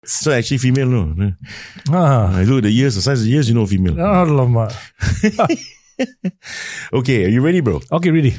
So actually female, no. Ah. I look at the ears, the size of the ears, you know female. Alamak. Okay, are you ready, bro? Okay, ready.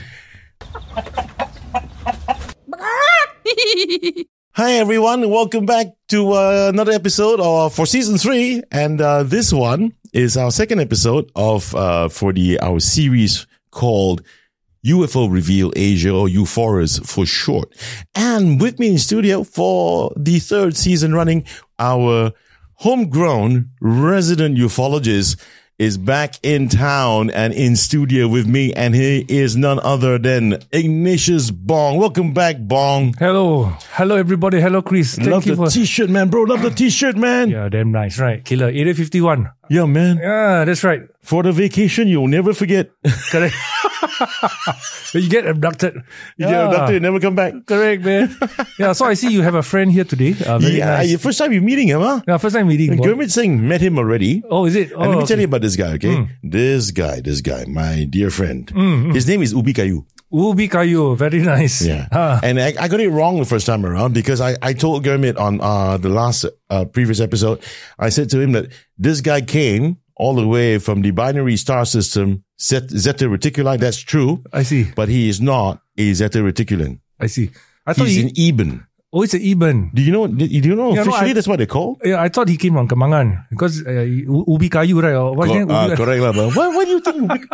Hi everyone, welcome back to another episode for season 3, and this one is our second episode of our series called UFO Reveal Asia, or UFORAS for short. And with me in studio for the third season running, our homegrown resident ufologist is back in town and in studio with me, and he is none other than Ignatius Bong. Welcome back, Bong. Hello everybody. Hello, Chris. Love the t-shirt, man, bro. Love the t-shirt, man. Yeah, damn nice, right? Killer, Area 51. Yeah, man. Yeah, that's right. For the vacation, you'll never forget. Correct. You get abducted. You get abducted, never come back. Correct, man. Yeah, so I see you have a friend here today. Very nice. First time you're meeting him, huh? Yeah, first time meeting. Gurmit Singh met him already. Oh, is it? And let me tell you about this guy, okay? This guy, my dear friend. His name is Ubi Kayu. Ubi Kayu, very nice. Yeah. And I got it wrong the first time around because I told Gurmit on the last previous episode, I said to him that this guy came all the way from the binary star system, Zeta Reticuli. That's true. I see. But he is not a Zeta Reticulan. I see. I thought he's an Eben. Oh, it's an Eben. Do you know officially that's what they call? Yeah, I thought he came from Kemangan because Ubi Kayu, right? Or what's his name? Correct lah. Why do you think?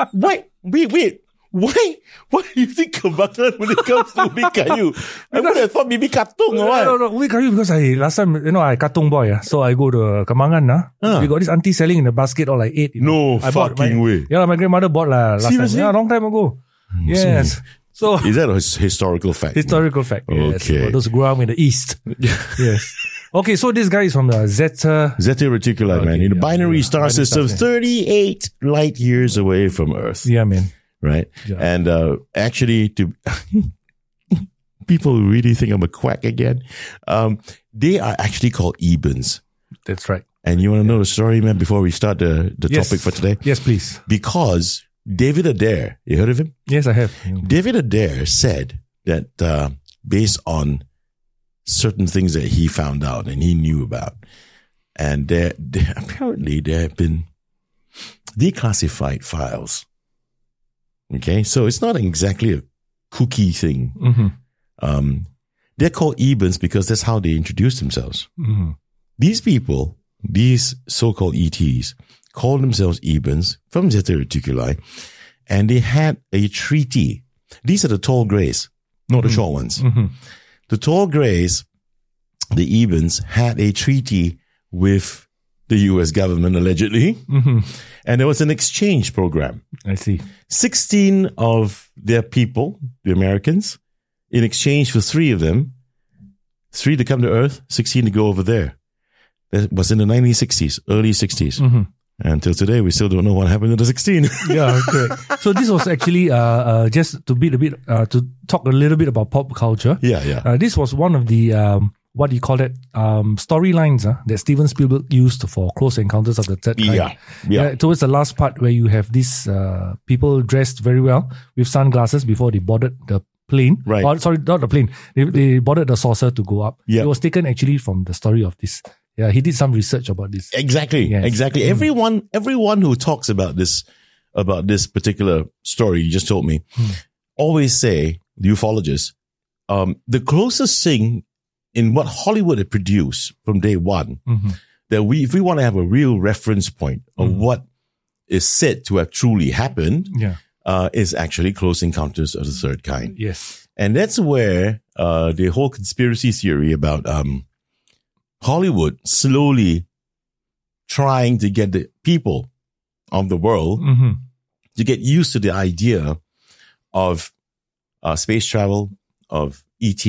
Why do you think Kemangan when it comes to Ubi Kayu? I would have thought maybe Katong or what? No, Ubi Kayu because last time, I Katong boy. So I go to Kemangan. We got this auntie selling in the basket or like 8. No fucking way. Yeah, my grandmother bought last Seriously? time. Yeah, long time ago. Yes. So is that a historical fact? Historical fact. Yes. Okay. For those who grew up in the East. Yes. Okay, so this guy is from the Zeta Reticuli, man. In the binary star system, 38 light years away from Earth. Yeah, man. Right? Yeah. And actually, people really think I'm a quack again. They are actually called Ebens. That's right. And you want to know the story, man, before we start the topic for today? Yes, please. Because David Adair, you heard of him? Yes, I have. David Adair said that based on certain things that he found out and he knew about, and apparently there have been declassified files. Okay, so it's not exactly a cookie thing. Mm-hmm. They're called Ebens because that's how they introduce themselves. Mm-hmm. These people, these so-called ETs, called themselves Ebens from Zeta Reticuli, and they had a treaty. These are the tall grays, not the short ones. Mm-hmm. The tall grays, the Ebens, had a treaty with the US government, allegedly. Mm-hmm. And there was an exchange program. I see. 16 of their people, the Americans, in exchange for 3 of them, 3 to come to Earth, 16 to go over there. That was in the 1960s, early 60s. Mm-hmm. Until today, we still don't know what happened to the 16. Yeah, correct. So this was actually just to talk a little bit about pop culture. Yeah. This was one of the what do you call it? Storylines that Steven Spielberg used for Close Encounters of the Third Kind. Yeah. Towards the last part where you have these people dressed very well with sunglasses before they boarded the plane. Right. Oh, sorry, not the plane. They boarded the saucer to go up. Yeah. It was taken actually from the story of this. Yeah, he did some research about this. Exactly. Yes. Exactly. Everyone who talks about this particular story you just told me, always say, the ufologists, the closest thing in what Hollywood had produced from day one, that if we want to have a real reference point of what is said to have truly happened, is actually Close Encounters of the Third Kind. Yes. And that's where the whole conspiracy theory about Hollywood slowly trying to get the people of the world to get used to the idea of space travel, of ET,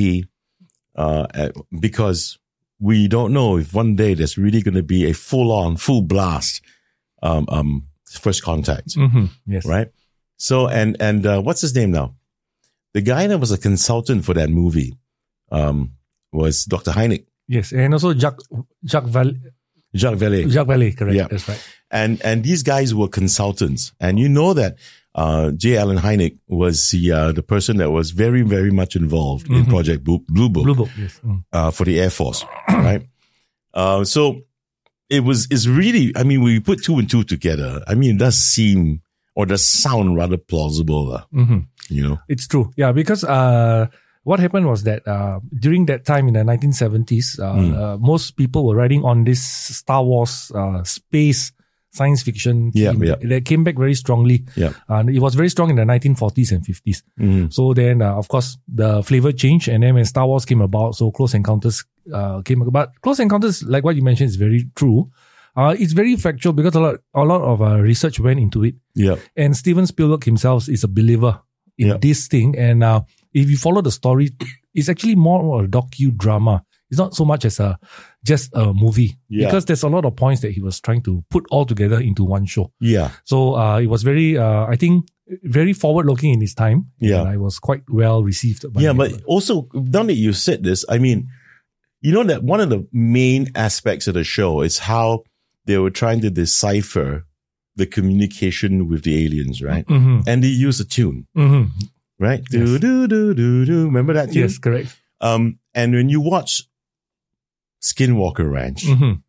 because we don't know if one day there's really going to be a full blast first contact. Yes. Right? So, and what's his name now? The guy that was a consultant for that movie was Dr. Hynek. Yes, and also Jacques Vallée. Jacques Vallée, correct. Yeah. That's right. And these guys were consultants. And you know that J. Allen Hynek was the person that was very, very much involved in Project Blue Book. Blue Book, yes. For the Air Force, right? So it's really, I mean, when we put two and two together, I mean, it does seem or does sound rather plausible, you know? It's true. Yeah, because what happened was that during that time in the 1970s, most people were riding on this Star Wars space science fiction theme that came back very strongly. Yeah. And it was very strong in the 1940s and 50s. So then, of course, the flavor changed. And then when Star Wars came about, so Close Encounters came about. Close Encounters, like what you mentioned, is very true. It's very factual because a lot of research went into it. Yeah. And Steven Spielberg himself is a believer in this thing. And if you follow the story, it's actually more of a docudrama. It's not so much as just a movie because there's a lot of points that he was trying to put all together into one show. Yeah. So it was very, I think, very forward-looking in his time. Yeah. And I was quite well received. By but also, now that you said this, I mean, you know that one of the main aspects of the show is how they were trying to decipher the communication with the aliens, right? Mm-hmm. And they use a tune, right? Yes. Do, do, do, do, do. Remember that tune? Yes, correct. And when you watch Skinwalker Ranch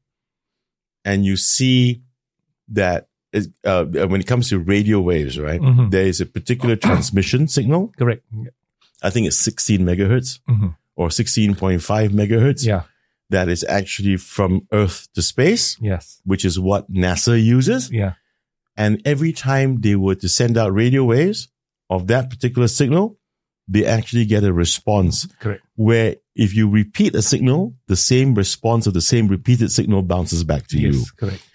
and you see that when it comes to radio waves, right, there is a particular transmission signal. Correct. I think it's 16 megahertz or 16.5 megahertz. Yeah. That is actually from Earth to space. Yes. Which is what NASA uses. Yeah. And every time they were to send out radio waves of that particular signal, they actually get a response. Correct. Where if you repeat a signal, the same response of the same repeated signal bounces back to you. Yes, correct.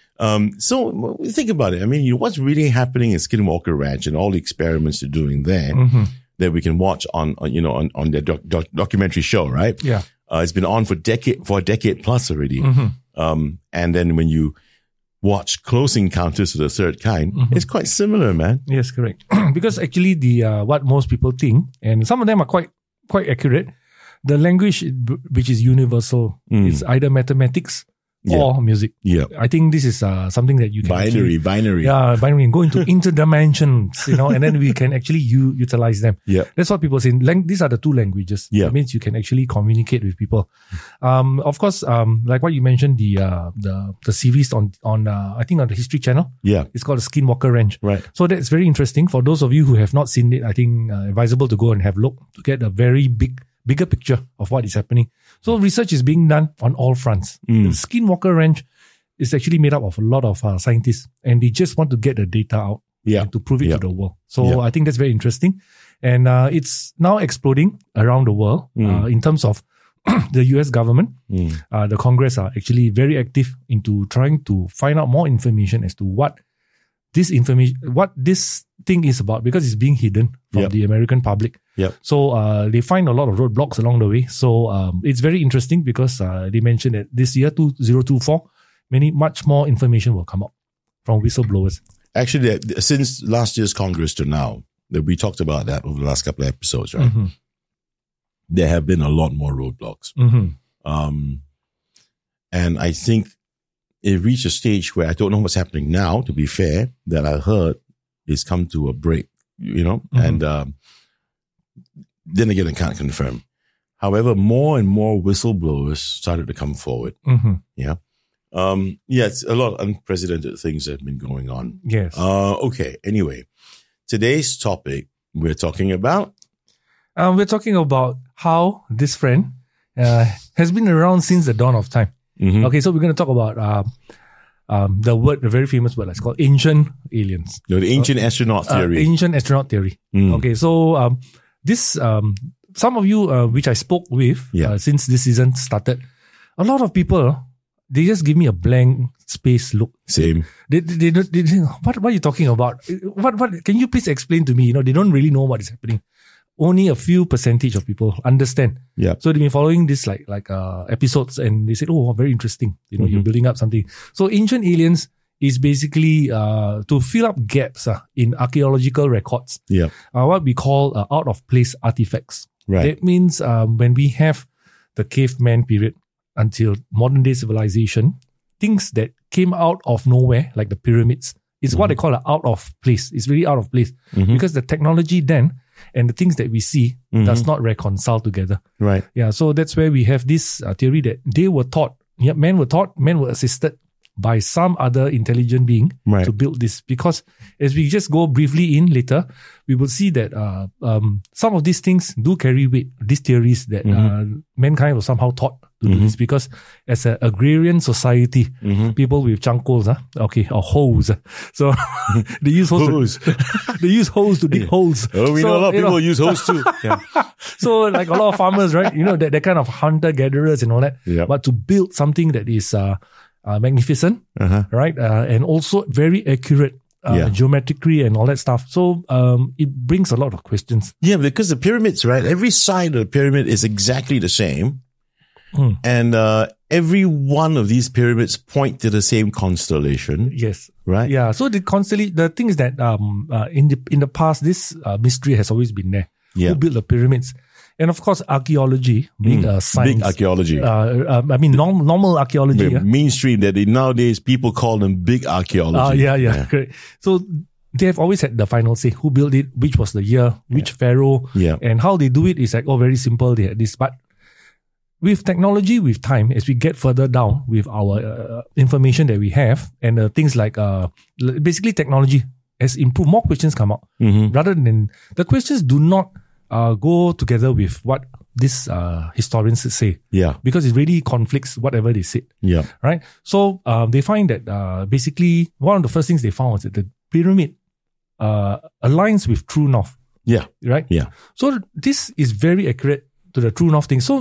So think about it. I mean, what's really happening in Skinwalker Ranch and all the experiments they're doing there that we can watch on their documentary show, right? Yeah. It's been on for a decade plus already. And then when you watch Close Encounters of the Third Kind, it's quite similar, man. Yes, correct. Because actually the what most people think, and some of them are quite accurate, the language which is universal is either mathematics or music. Yeah. I think this is something that you can binary. Yeah, binary, and go into interdimensions, and then we can actually utilize them. Yeah. That's what people say. These are the two languages. Yeah. It means you can actually communicate with people. Of course, like what you mentioned, the series on I think on the History Channel. Yeah. It's called the Skinwalker Ranch. Right. So that's very interesting. For those of you who have not seen it, I think advisable to go and have a look to get a very bigger picture of what is happening. So research is being done on all fronts. The Skinwalker Ranch is actually made up of a lot of scientists, and they just want to get the data out and to prove it to the world. So I think that's very interesting. And it's now exploding around the world in terms of the US government. The Congress are actually very active into trying to find out more information as to what this thing is about, because it's being hidden from the American public. So they find a lot of roadblocks along the way. So it's very interesting because they mentioned that this year, 2024, much more information will come out from whistleblowers. Actually, since last year's Congress to now, that we talked about that over the last couple of episodes, right? There have been a lot more roadblocks. And I think it reached a stage where I don't know what's happening now, to be fair, that I heard is come to a break, and then again, I can't confirm. However, more and more whistleblowers started to come forward. It's a lot of unprecedented things that have been going on. Yes. Okay. Anyway, today's topic we're talking about. We're talking about how this friend has been around since the dawn of time. Okay, so we're going to talk about the very famous word that's called ancient aliens. The ancient astronaut theory. Ancient astronaut theory. Okay, so this, some of you which I spoke with since this season started, a lot of people, they just give me a blank space look. Same. They what are you talking about? What can you please explain to me? They don't really know what is happening. Only a few percentage of people understand. Yeah. So they've been following this like episodes, and they said, "Oh, very interesting. You're building up something." So ancient aliens is basically to fill up gaps in archaeological records. Yeah. What we call out of place artifacts. Right. That means when we have the caveman period until modern day civilization, things that came out of nowhere, like the pyramids, is what they call out of place. It's really out of place because the technology then and the things that we see does not reconcile together. Right. Yeah. So that's where we have this theory that they were thought Yeah, men were assisted by some other intelligent being to build this. Because as we just go briefly in later, we will see that some of these things do carry weight. These theories that mankind was somehow taught to do this, because as an agrarian society, people with changkols, or hoes. So they use hoes. They use hoes to dig holes. Oh, we know a lot of people use hoes too. Yeah. So like a lot of farmers, right? That kind of hunter-gatherers and all that. Yep. But to build something that is magnificent, right? And also very accurate geometrically and all that stuff. So it brings a lot of questions. Yeah, because the pyramids, right? Every side of the pyramid is exactly the same. And every one of these pyramids point to the same constellation. Yes. Right? Yeah. So the thing is that in the past, this mystery has always been there. Yeah. Who built the pyramids? And of course, archaeology, being a science. Big archaeology. Normal archaeology. Mainstream, that nowadays people call them big archaeology. Yeah. Correct. So they have always had the final say. Who built it? Which was the year? Which pharaoh? Yeah. And how they do it is like, very simple. They had this. But with technology, with time, as we get further down with our information that we have, and things like basically technology has improved, more questions come out. Rather than the questions do not go together with what these historians say. Yeah. Because it really conflicts whatever they said. Yeah. Right? So they find that basically one of the first things they found was that the pyramid aligns with true north. Yeah. Right? Yeah. So this is very accurate to the true north thing. So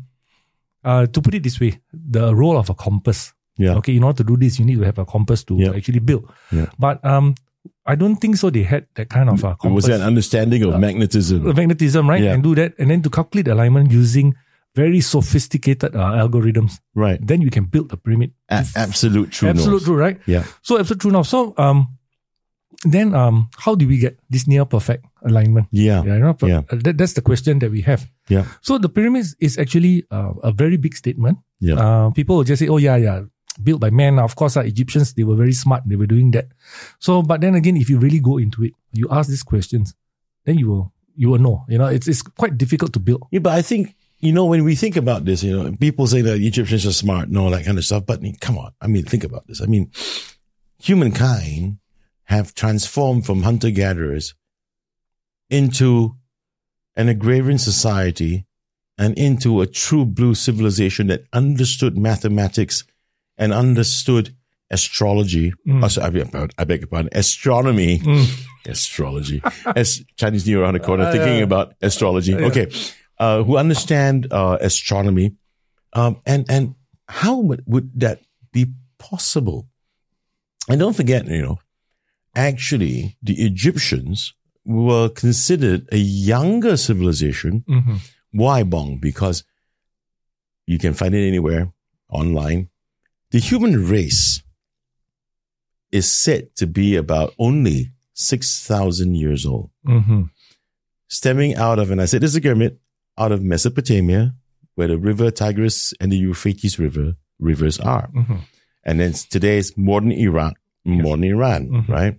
to put it this way, the role of a compass. Yeah. Okay, in order to do this, you need to have a compass to actually build. Yeah. But I don't think so. They had that kind of compass. Was there an understanding of magnetism? Magnetism, right? Yeah. And do that. And then to calculate alignment using very sophisticated algorithms. Right. Then you can build the pyramid. Absolute true north. Absolute true, right? Yeah. So absolute true north. So then how do we get this near perfect alignment? Yeah. That's the question that we have. Yeah. So the pyramids is actually a very big statement. Yeah. People will just say, built by men. Of course, Egyptians, they were very smart. They were doing that. So, but then again, if you really go into it, you ask these questions, then you will know. It's quite difficult to build. Yeah, but I think, when we think about this, people say that Egyptians are smart and all that kind of stuff. But come on, think about this. Humankind have transformed from hunter-gatherers into an agrarian society and into a true blue civilization that understood mathematics and understood astrology. I beg your pardon, astronomy. Astrology. As Chinese New Year around the corner, thinking about astrology. Okay. Who understand astronomy. And how would that be possible? And don't forget, actually, the Egyptians were considered a younger civilization. Why, Bong? Because you can find it anywhere online. The human race is said to be about only 6,000 years old. Stemming out of, and I said this is a pyramid, out of Mesopotamia, where the river Tigris and the Euphrates rivers are. And then today's modern Iraq, modern Iran, right?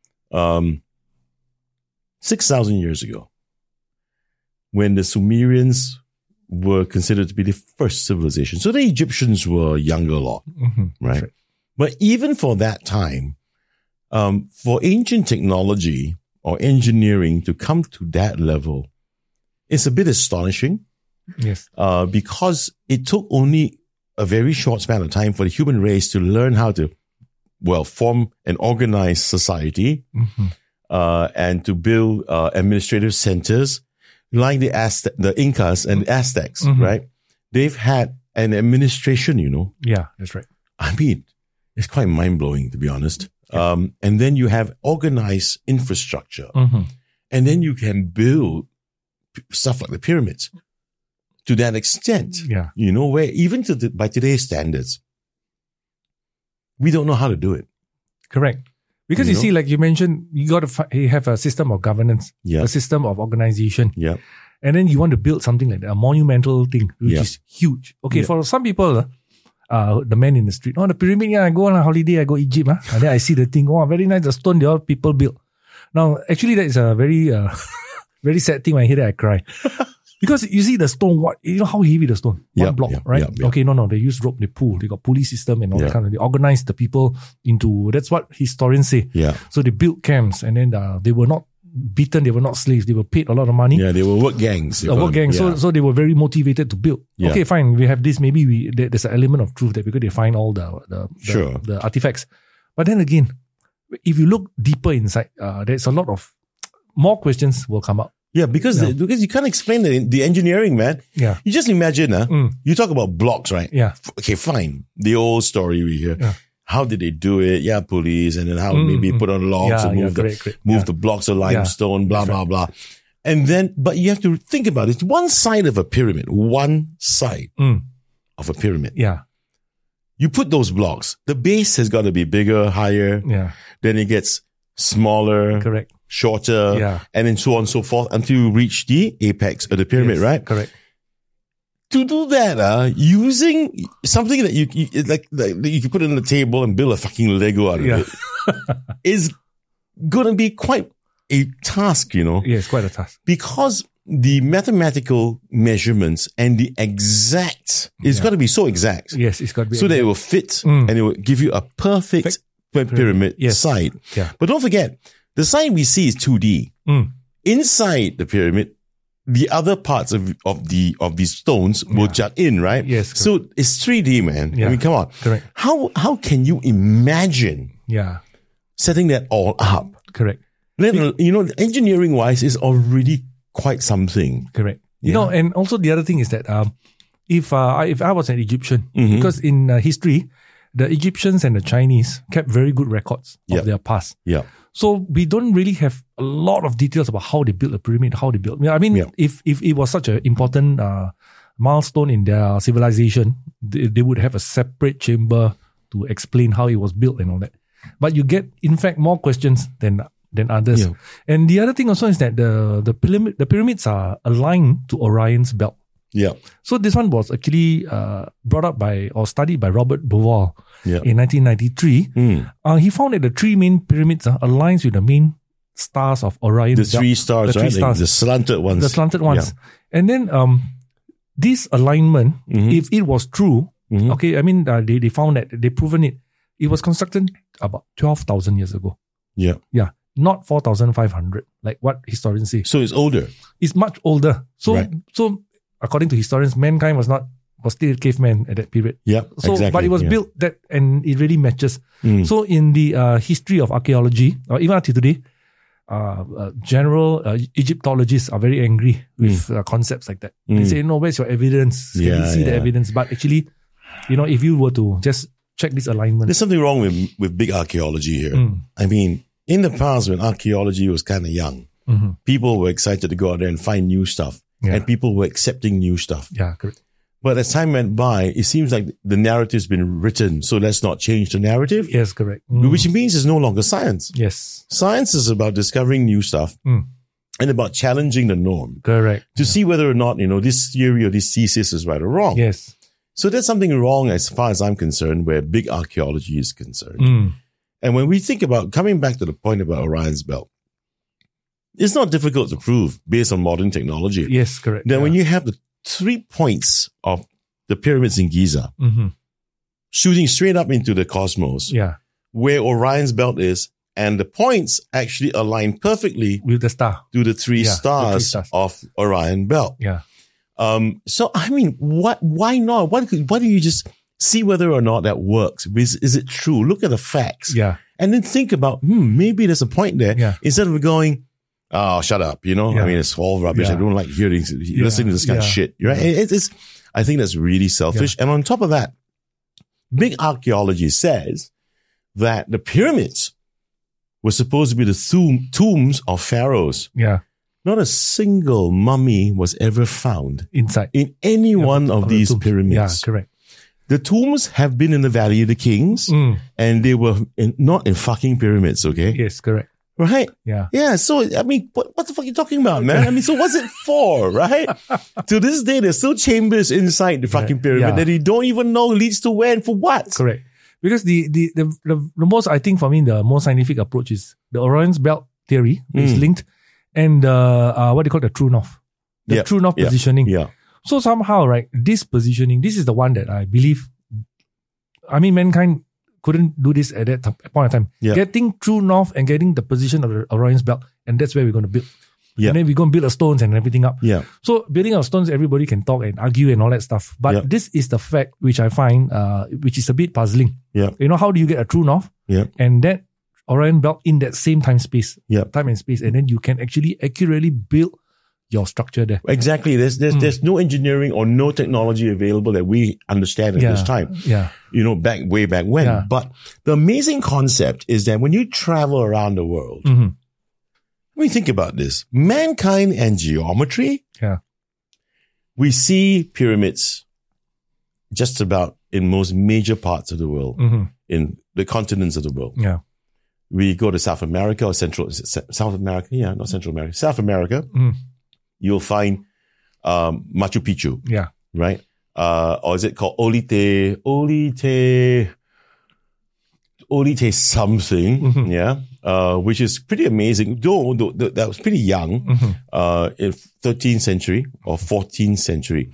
6,000 years ago, when the Sumerians were considered to be the first civilization. So the Egyptians were younger a lot, right? But even for that time, for ancient technology or engineering to come to that level, it's a bit astonishing. Yes. Because it took only a very short span of time for the human race to learn how to, form an organized society, and to build administrative centers like the Incas and the Aztecs, right? They've had an administration, Yeah, that's right. It's quite mind-blowing, to be honest. And then you have organized infrastructure. And then you can build stuff like the pyramids to that extent. Yeah. Where even by today's standards, we don't know how to do it. Correct. Because you see, like you mentioned, you got to have a system of governance, a system of organization. Yeah. And then you want to build something like that, a monumental thing, which is huge. Okay, for some people, the man in the street, the pyramid, I go on a holiday, I go Egypt, and then I see the thing, very nice, the stone, all people built. Now, actually, that is a very, very sad thing when I hear that, I cry. Because you see the stone, you know how heavy the stone? One block, right? Okay, no, they use rope, they pull. They got pulley system and all that kind of, they organize the people into, that's what historians say. Yeah. So they built camps and then they were not beaten, they were not slaves, they were paid a lot of money. Yeah, they were work gangs. Work gangs. So they were very motivated to build. Yeah. Okay, fine, we have this, maybe there's an element of truth there because they find all the artifacts. But then again, if you look deeper inside, there's a lot of more questions will come up. Yeah, because you can't explain the engineering, man. Yeah. You just imagine, you talk about blocks, right? Yeah. Okay, fine. The old story we hear. Yeah. How did they do it? Yeah, pulleys, and then how maybe put on logs and move the blocks of limestone, blah, blah, blah. And then, but you have to think about it. One side of a pyramid, of a pyramid. Yeah. You put those blocks. The base has got to be bigger, higher. Yeah. Then it gets smaller. Correct. Shorter, and then so on and so forth until you reach the apex of the pyramid, right? Correct. To do that, using something that you can put it on the table and build a fucking Lego out of it is gonna be quite a task, you know? Yeah, it's quite a task. Because the mathematical measurements and the exact, it's got to be so exact. Yes, it's got to be so exact. That it will fit and it will give you a perfect pyramid site. Yeah. But don't forget, the side we see is 2D. Inside the pyramid, the other parts of these stones will jut in, right? Yes. Correct. So it's 3D, man. Yeah. I mean, come on. Correct. How can you imagine setting that all up? Correct. You know, engineering wise is already quite something. Correct. You know, and also the other thing is that if I was an Egyptian, because in history, the Egyptians and the Chinese kept very good records of their past. Yeah. So we don't really have a lot of details about how they built a pyramid, how they built. I mean, if it was such an important milestone in their civilization, they would have a separate chamber to explain how it was built and all that. But you get, in fact, more questions than others. Yeah. And the other thing also is that the pyramids are aligned to Orion's belt. Yeah. So this one was actually brought up or studied by Robert Bauval in 1993. He found that the three main pyramids aligns with the main stars of Orion. The three stars, right? Stars. The slanted ones. The slanted ones. Yeah. And then this alignment, if it was true, okay, I mean, they found that, they proven it. It was constructed about 12,000 years ago. Yeah. Yeah. Not 4,500, like what historians say. So it's older. It's much older. So according to historians, mankind was still caveman at that period. Yeah, so, exactly. But it was built that, and it really matches. So in the history of archaeology, or even until today, general Egyptologists are very angry with concepts like that. They say, no, where's your evidence? Can we see the evidence? But actually, you know, if you were to just check this alignment. There's something wrong with big archaeology here. I mean, in the past when archaeology was kind of young, people were excited to go out there and find new stuff. Yeah. And people were accepting new stuff. Yeah, correct. But as time went by, it seems like the narrative's been written, so let's not change the narrative. Yes, correct. Which means it's no longer science. Yes. Science is about discovering new stuff and about challenging the norm. Correct. To see whether or not, you know, this theory or this thesis is right or wrong. Yes. So there's something wrong as far as I'm concerned where big archaeology is concerned. And when we think about, coming back to the point about Orion's belt, it's not difficult to prove based on modern technology. Yes, correct. Then when you have the 3 points of the pyramids in Giza shooting straight up into the cosmos, where Orion's belt is, and the points actually align perfectly with the star to the three stars of Orion belt. Yeah. So I mean, why not? Why don't you just see whether or not that works? Is it true? Look at the facts. Yeah. And then think about, maybe there's a point there. Yeah. Instead of going, oh, shut up, you know? Yeah. I mean, it's all rubbish. I don't like listening to this kind of shit. Right? It's, I think that's really selfish. And on top of that, big archaeology says that the pyramids were supposed to be the tombs of pharaohs. Yeah. Not a single mummy was ever found inside in any one of these pyramids. Yeah, correct. The tombs have been in the Valley of the Kings, and they were not in fucking pyramids, okay? Yes, correct. Right? Yeah. Yeah, so, I mean, what the fuck are you talking about, man? I mean, so what's it for, right? To this day, there's still chambers inside the fucking pyramid that you don't even know leads to where and for what. Correct. Because the most, I think for me, the most scientific approach is the Orion's belt theory is linked, and what they call the true north. The true north positioning. Yeah. So somehow, right, this positioning, this is the one that I believe, mankind couldn't do this at that point of time. Yeah. Getting true north and getting the position of the Orion's belt, and that's where we're going to build. Yeah. And then we're going to build the stones and everything up. Yeah. So building of stones, everybody can talk and argue and all that stuff. But this is the fact which I find, which is a bit puzzling. Yeah. How do you get a true north? Yeah. And that Orion belt in that same time and space. And then you can actually accurately build your structure there. Exactly. There's no engineering or no technology available that we understand at this time. Yeah. Way back when. Yeah. But the amazing concept is that when you travel around the world, when you think about this, mankind and geometry, we see pyramids just about in most major parts of the world, in the continents of the world. Yeah. We go to South America or South America. Yeah, not Central America. South America. You'll find Machu Picchu. Yeah. Right? Or is it called Olite something. Yeah. Which is pretty amazing. Though that was pretty young, in 13th century or 14th century.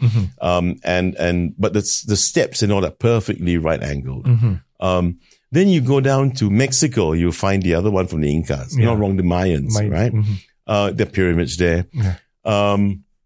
But the steps and all that perfectly right angled. Then you go down to Mexico, you'll find the other one from the Incas. Not wrong, the Mayans, right? The pyramids there. Yeah.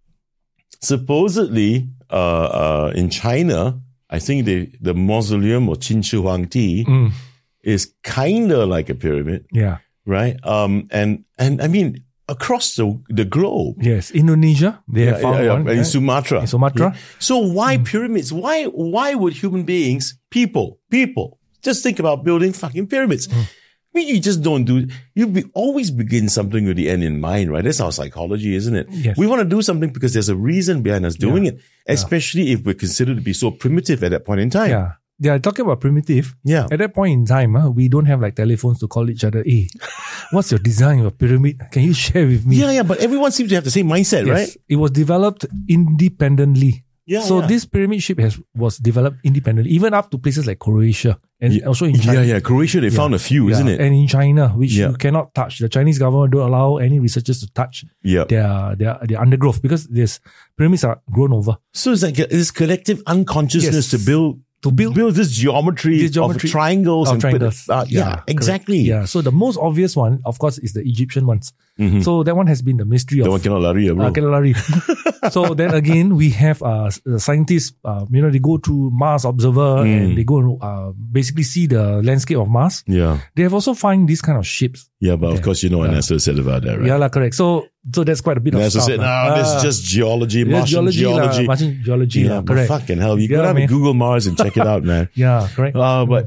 Supposedly, in China, I think the mausoleum of Qin Shi Huangdi is kind of like a pyramid. Yeah. Right? And I mean, across the globe. Yes. Indonesia, they have found one. In Sumatra. Yeah. So why pyramids? Why would human beings, people, just think about building fucking pyramids? I mean, you just don't always begin something with the end in mind, right? That's our psychology, isn't it? Yes. We want to do something because there's a reason behind us doing it, especially if we're considered to be so primitive at that point in time. Yeah. Yeah, talking about primitive. Yeah. At that point in time, we don't have like telephones to call each other. Hey, what's your design of a pyramid? Can you share with me? Yeah, but everyone seems to have the same mindset, right? It was developed independently. Yeah. So this pyramid shape was developed independently, even up to places like Croatia and also in China. Yeah. Croatia, they found a few, isn't it? And in China, which you cannot touch. The Chinese government don't allow any researchers to touch their undergrowth because these pyramids are grown over. So it's like this collective unconsciousness to build this geometry of triangles. Exactly. Yeah. So the most obvious one, of course, is the Egyptian ones. So that one has been the mystery of... That one cannot lari, bro. Cannot lari. So then again, we have scientists, they go to Mars Observer and they go basically see the landscape of Mars. Yeah. They have also found these kind of ships. Yeah, but of course, what NASA said about that, right? Yeah, correct. So that's quite a bit of stuff. NASA said, this is just geology, Martian geology. Martian geology, yeah, correct. Fucking hell, you gotta have Google Mars and check it out, man. Yeah, correct. But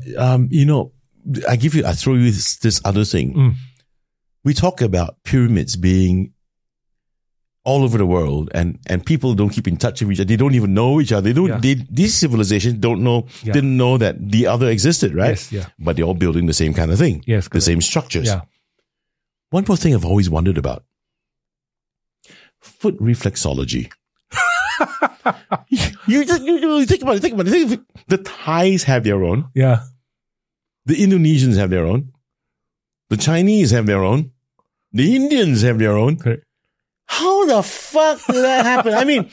I throw you this other thing. We talk about pyramids being all over the world and people don't keep in touch with each other. They don't even know each other. These civilizations didn't know that the other existed, right? Yes, yeah. But they're all building the same kind of thing. Yes, correct. The same structures. Yeah. One more thing I've always wondered about. Foot reflexology. you think about it. The Thais have their own. Yeah. The Indonesians have their own. The Chinese have their own. The Indians have their own. Correct. How the fuck did that happen? I mean,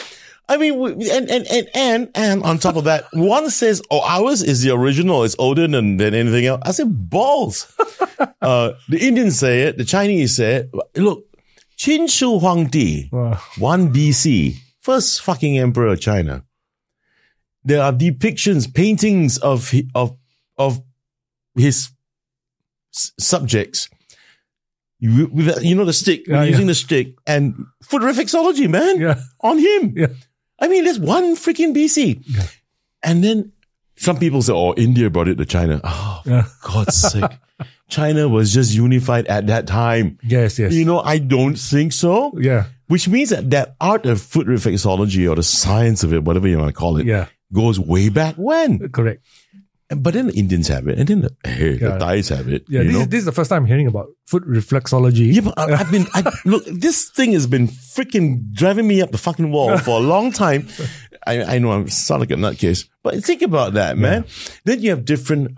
and on top of that, one says, ours is the original, it's older than anything else. I said, balls. The Indians say it, the Chinese say it. Look, Qin Shi Huangdi, 1 BC, first fucking emperor of China. There are depictions, paintings of his subjects. The stick, using the stick and foot reflexology, man, on him. Yeah. I mean, there's 1 freaking BC. Yeah. And then some people say, India brought it to China. Oh, for God's sake. China was just unified at that time. Yes. I don't think so. Yeah. Which means that art of foot reflexology or the science of it, whatever you want to call it, goes way back when. Correct. But then the Indians have it, and then the Thais have it. Yeah, this is the first time I'm hearing about foot reflexology. Yeah, but look, this thing has been freaking driving me up the fucking wall for a long time. I know I sound like a nutcase, but think about that, man. Then you have different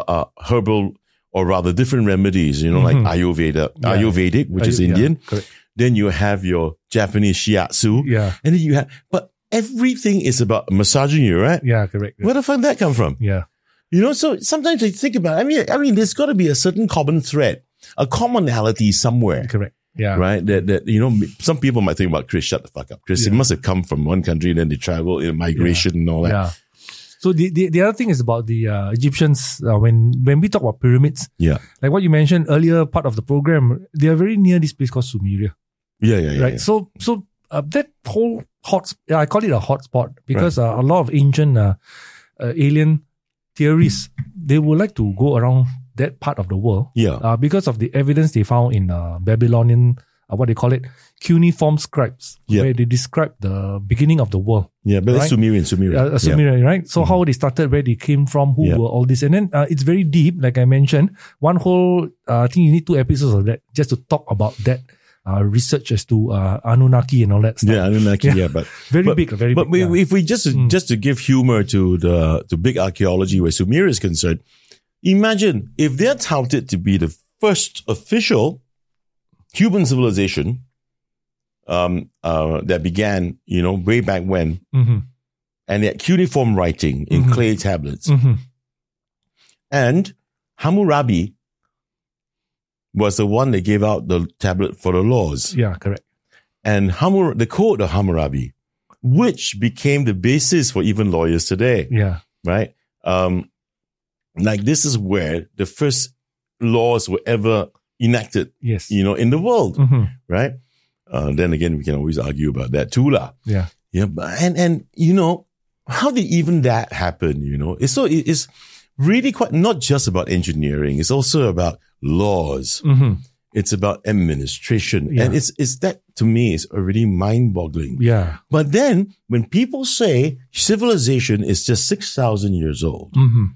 herbal, or rather different remedies, like Ayurvedic, which is Indian. Correct. Then you have your Japanese shiatsu. Yeah. And then you have, but everything is about massaging you, right? Yeah, correct. Where the fuck did that come from? Yeah. You know, so sometimes I think about it. I mean, there's got to be a certain common thread, a commonality somewhere. Correct. Yeah. Right? That, you know, some people might think about Chris, shut the fuck up. Chris, it must have come from one country and then they travel in migration and all that. Yeah. So the other thing is about the Egyptians, when we talk about pyramids, like what you mentioned earlier part of the program, they are very near this place called Sumeria. Right? Yeah. So that whole I call it a hotspot because a lot of ancient alien theorists, they would like to go around that part of the world. Because of the evidence they found in Babylonian, what they call it, cuneiform scribes, where they describe the beginning of the world. Yeah, but it's Sumerian. Sumerian, right? So how they started, where they came from, who were all this. And then it's very deep, like I mentioned. One whole, I think you need 2 episodes of that just to talk about that research as to Anunnaki and all that stuff. Yeah, Anunnaki, but very big. But if we just to give humor to big archaeology where Sumeria is concerned, imagine if they're touted to be the first official human civilization that began, you know, way back when, and they had cuneiform writing in clay tablets. And Hammurabi was the one that gave out the tablet for the laws. Yeah, correct. And the Code of Hammurabi, which became the basis for even lawyers today. Yeah. Right? Like this is where the first laws were ever enacted, you know, in the world, right? Then again, we can always argue about that too, lah. Yeah. But, and, you know, how did even that happen? You know, it's really quite not just about engineering. It's also about laws. It's about administration. And it's that to me is already mind boggling. Yeah. But then when people say civilization is just 6,000 years old,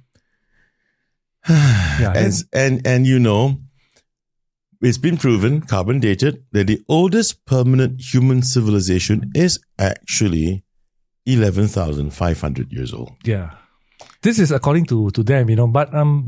and you know, it's been proven, carbon dated, that the oldest permanent human civilization is actually 11,500 years old. Yeah. This is according to them, you know, but no.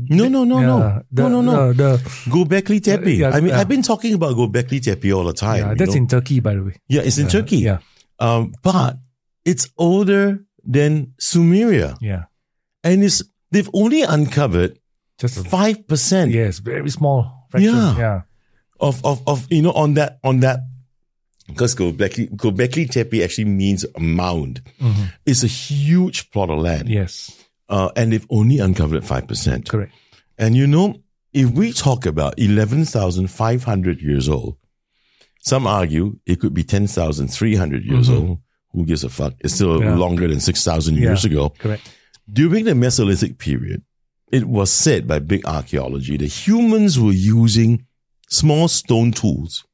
The Göbekli Tepe. I've been talking about Göbekli Tepe all the time. Yeah, that's in Turkey, by the way. Yeah, it's in Turkey. Yeah. But it's older than Sumeria. Yeah. And they've only uncovered just 5%. Yes, very small fraction. Yeah. Of you know, on that because Göbekli Tepe actually means a mound. It's a huge plot of land. Yes. And they've only uncovered 5%. Correct. And you know, if we talk about 11,500 years old, some argue it could be 10,300 years old. Who gives a fuck? It's still longer than 6,000 years ago. Correct. During the Mesolithic period, it was said by big archaeology that humans were using small stone tools,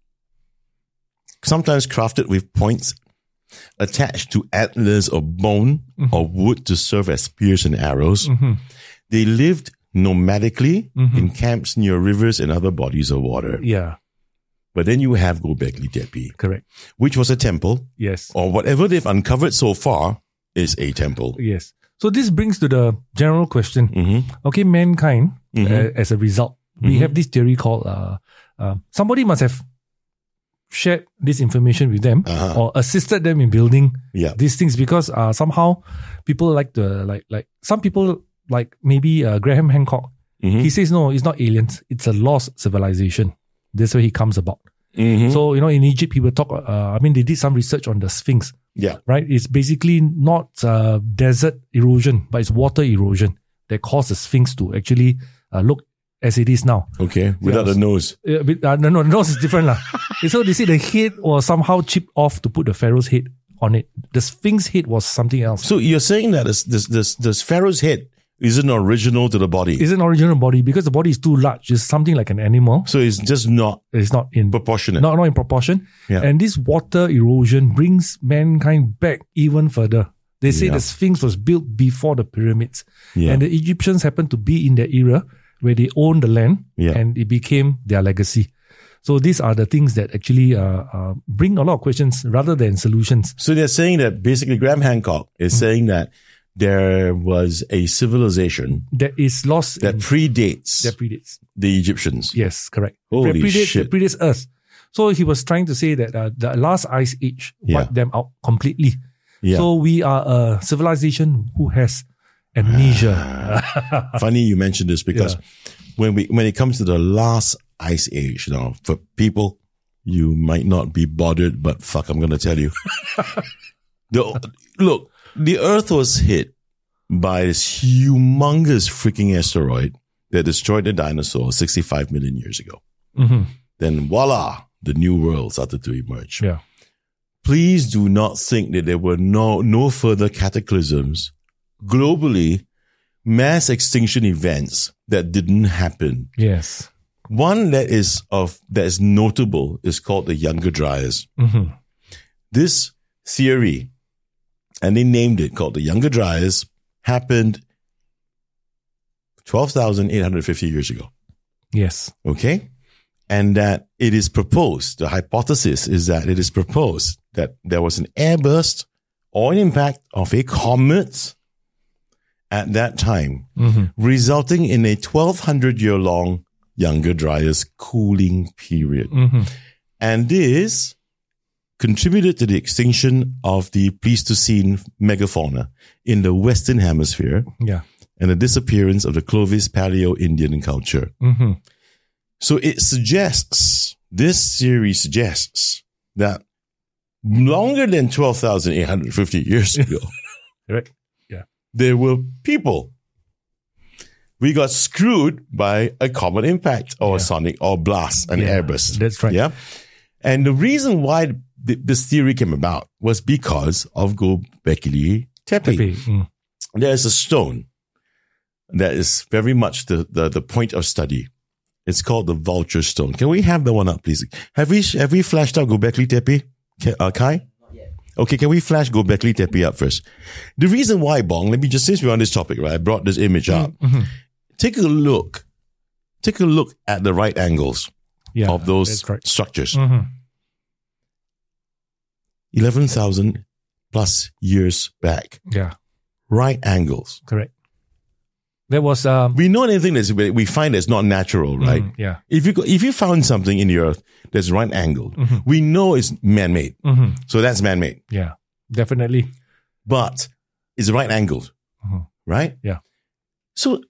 sometimes crafted with points, attached to antlers or bone or wood to serve as spears and arrows. They lived nomadically in camps near rivers and other bodies of water. Yeah. But then you have Göbekli Tepe. Correct. Which was a temple. Yes. Or whatever they've uncovered so far is a temple. Yes. So this brings to the general question. Okay, mankind, as a result, we have this theory called, somebody must have shared this information with them or assisted them in building these things because somehow people like some people like maybe Graham Hancock. He says, no, it's not aliens. It's a lost civilization. That's where he comes about. So, you know, in Egypt, people talk, they did some research on the Sphinx. Yeah. Right? It's basically not desert erosion, but it's water erosion that caused the Sphinx to actually look as it is now. Okay. Without the nose. No, the nose is different. So they say the head was somehow chipped off to put the pharaoh's head on it. The Sphinx head was something else. So you're saying that this pharaoh's head isn't original to the body? Isn't original body because the body is too large. It's something like an animal. So it's just not... It's not in... proportionate. Not in proportion. Yeah. And this water erosion brings mankind back even further. They say the Sphinx was built before the pyramids. Yeah. And the Egyptians happened to be in that era where they owned the land and it became their legacy. So these are the things that actually bring a lot of questions rather than solutions. So they're saying that basically Graham Hancock is saying that there was a civilization that is lost that predates the Egyptians. Yes, correct. Holy shit. That predates us. So he was trying to say that the last ice age wiped them out completely. Yeah. So we are a civilization who has amnesia. Funny you mentioned this because when it comes to the last ice age, now for people, you might not be bothered, but fuck, I'm going to tell you. Look, the Earth was hit by this humongous freaking asteroid that destroyed the dinosaurs 65 million years ago. Mm-hmm. Then voila, the new world started to emerge. Yeah. Please do not think that there were no further cataclysms globally, mass extinction events that didn't happen. Yes. One that is notable is called the Younger Dryas. Mm-hmm. This theory, and they named it, called the Younger Dryas, happened 12,850 years ago. Yes. Okay? And that it is proposed, the hypothesis is that it is proposed that there was an airburst or an impact of a comet at that time, resulting in a 1,200-year-long Younger Dryas cooling period. Mm-hmm. And this contributed to the extinction of the Pleistocene megafauna in the Western Hemisphere. Yeah. And the disappearance of the Clovis Paleo-Indian culture. Mm-hmm. So this theory suggests that longer than 12,850 years ago, correct? Yeah, there were people. We got screwed by a comet impact or a sonic or blast, an airburst. That's right. Yeah. And the reason why this theory came about was because of Göbekli Tepe. There's a stone that is very much the point of study. It's called the Vulture Stone. Can we have the one up, please? Have we flashed out Göbekli Tepe, Kai? Not yet. Okay, can we flash Göbekli Tepe up first? The reason why, Bong, since we're on this topic, right, I brought this image up. Mm-hmm. Take a look at the right angles of those structures. Mm-hmm. 11,000 plus years back. Yeah. Right angles. Correct. There was we know anything we find that's not natural, right? Yeah. If you found something in the earth that's right angled, we know it's man-made. Mm-hmm. So that's man-made. Yeah, definitely. But it's right angled, right? Yeah. So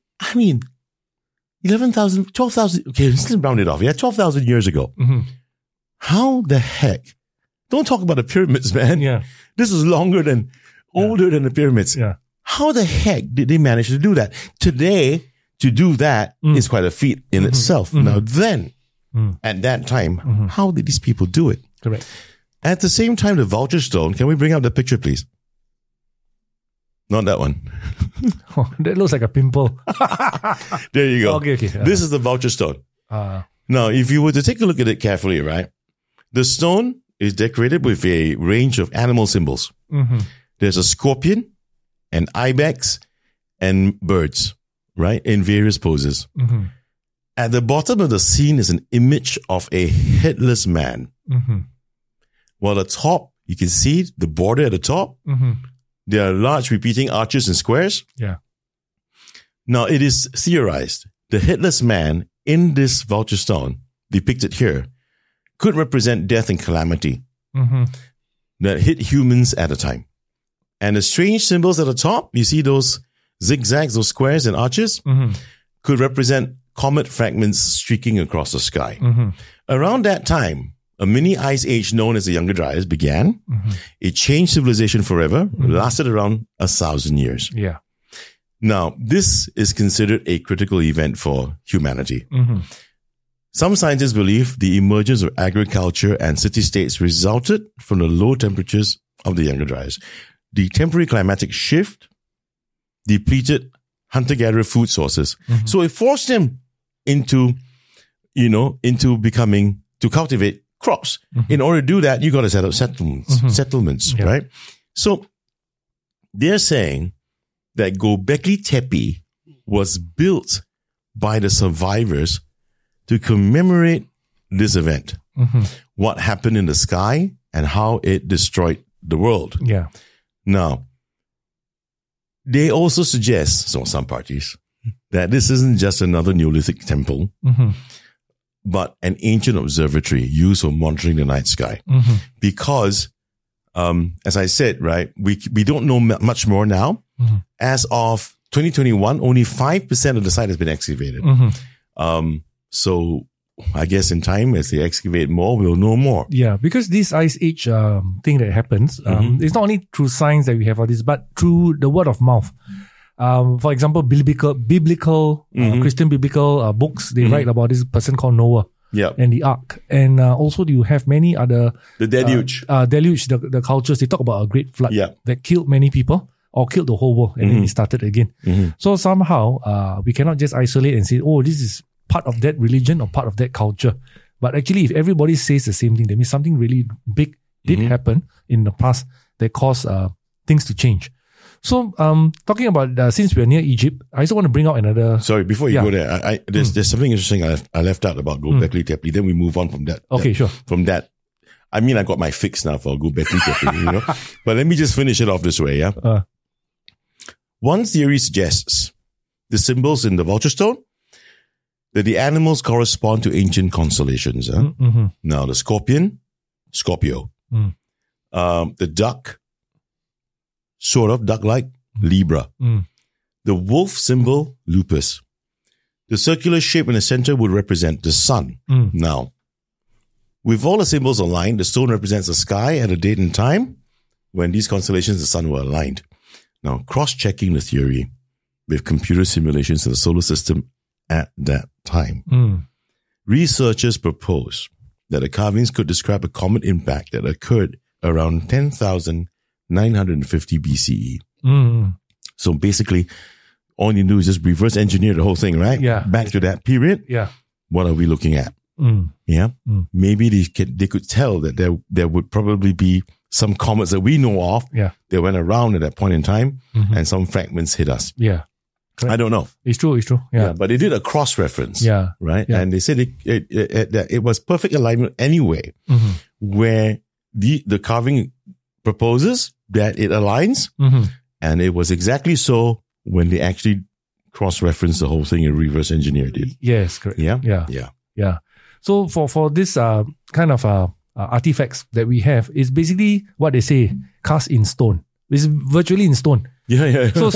11,000, 12,000. Okay, let's round it off. Yeah, 12,000 years ago. Mm-hmm. How the heck? Don't talk about the pyramids, man. Yeah. This is older than the pyramids. Yeah. How the heck did they manage to do that? Today, to do that is quite a feat in itself. Now then, at that time, how did these people do it? Correct. At the same time, the Vulture Stone, can we bring up the picture, please? Not that one. Oh, that looks like a pimple. There you go. Okay. This is the Vulture Stone. Now, if you were to take a look at it carefully, right? The stone is decorated with a range of animal symbols. Mm-hmm. There's a scorpion, an ibex, and birds, right? In various poses. Mm-hmm. At the bottom of the scene is an image of a headless man. Mm-hmm. While at the top, you can see the border at the top. Mm-hmm. There are large repeating arches and squares. Yeah. Now, it is theorized the headless man in this Vulture Stone, depicted here, could represent death and calamity that hit humans at a time. And the strange symbols at the top, you see those zigzags, those squares and arches, could represent comet fragments streaking across the sky. Mm-hmm. Around that time, a mini ice age known as the Younger Dryas began. Mm-hmm. It changed civilization forever, lasted around 1,000 years. Yeah. Now, this is considered a critical event for humanity. Mm-hmm. Some scientists believe the emergence of agriculture and city-states resulted from the low temperatures of the Younger Dryas. The temporary climatic shift depleted hunter-gatherer food sources. Mm-hmm. So it forced them into cultivate crops. Mm-hmm. In order to do that, you got to set up settlements, right? So they're saying that Göbekli Tepe was built by the survivors to commemorate this event. Mm-hmm. What happened in the sky and how it destroyed the world. Yeah. Now, they also suggest, some parties, that this isn't just another Neolithic temple. Mm-hmm. but an ancient observatory used for monitoring the night sky. Mm-hmm. Because, as I said, right, we don't know much more now. Mm-hmm. As of 2021, only 5% of the site has been excavated. Mm-hmm. So I guess in time, as they excavate more, we'll know more. Yeah, because this ice age thing that happens, it's not only through science that we have all this, but through the word of mouth. For example, biblical Christian biblical books, they write about this person called Noah. Yeah. And the ark. And also you have many other... The deluge. Deluge, the cultures, they talk about a great flood that killed many people or killed the whole world and then it started again. So somehow we cannot just isolate and say, oh, this is part of that religion or part of that culture. But actually, if everybody says the same thing, that means something really big did happen in the past that caused things to change. So, talking about, since we're near Egypt, I also want to bring out another... Sorry, before you go there, there's something interesting I left out about Göbekli Tepe. Then we move on from that. Okay, sure. From that. I mean, I got my fix now for Göbekli Tepe, you know. But let me just finish it off this way, yeah? One theory suggests the symbols in the vulture stone, that the animals correspond to ancient constellations. Now, the scorpion, Scorpio. The duck, sort of duck-like, Libra. The wolf symbol, Lupus. The circular shape in the center would represent the sun. Now, with all the symbols aligned, the stone represents the sky at a date and time when these constellations and the sun were aligned. Now, cross-checking the theory with computer simulations of the solar system at that time. Researchers propose that the carvings could describe a comet impact that occurred around 10,950 BCE. So basically, all you do is just reverse engineer the whole thing, right? Yeah. Back to that period. Yeah. What are we looking at? Yeah. Maybe they could tell that there would probably be some comets that we know of that went around at that point in time and some fragments hit us. Yeah. I don't know. It's true. Yeah. But they did a cross-reference. Yeah. Right? Yeah. And they said it was perfect alignment anyway, where the carving proposes that it aligns, and it was exactly so when they actually cross-referenced the whole thing and reverse engineered it. Yes, correct. Yeah. So for this kind of artifacts that we have, is basically what they say, cast in stone. It's virtually in stone. Yeah. So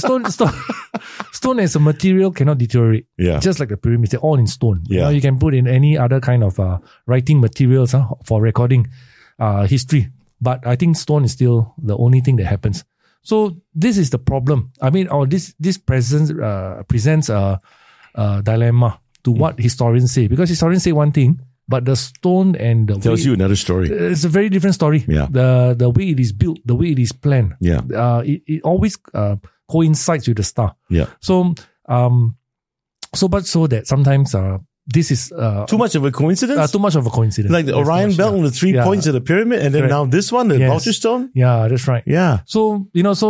stone as a material cannot deteriorate. Yeah. Just like the pyramids, they're all in stone. Yeah. You can put in any other kind of writing materials for recording history. But I think stone is still the only thing that happens. So this is the problem. I mean, this presents a dilemma to what historians say. Because historians say one thing, but the stone and the tells you another story. It's a very different story. Yeah. The way it is built, the way it is planned. Yeah. It always coincides with the star. Yeah. So so much so that sometimes this is too much of a coincidence. Too much of a coincidence. Like the Orion Belt and the 3 points of the pyramid, and then now this one, the vulture stone. Yeah, that's right. Yeah. So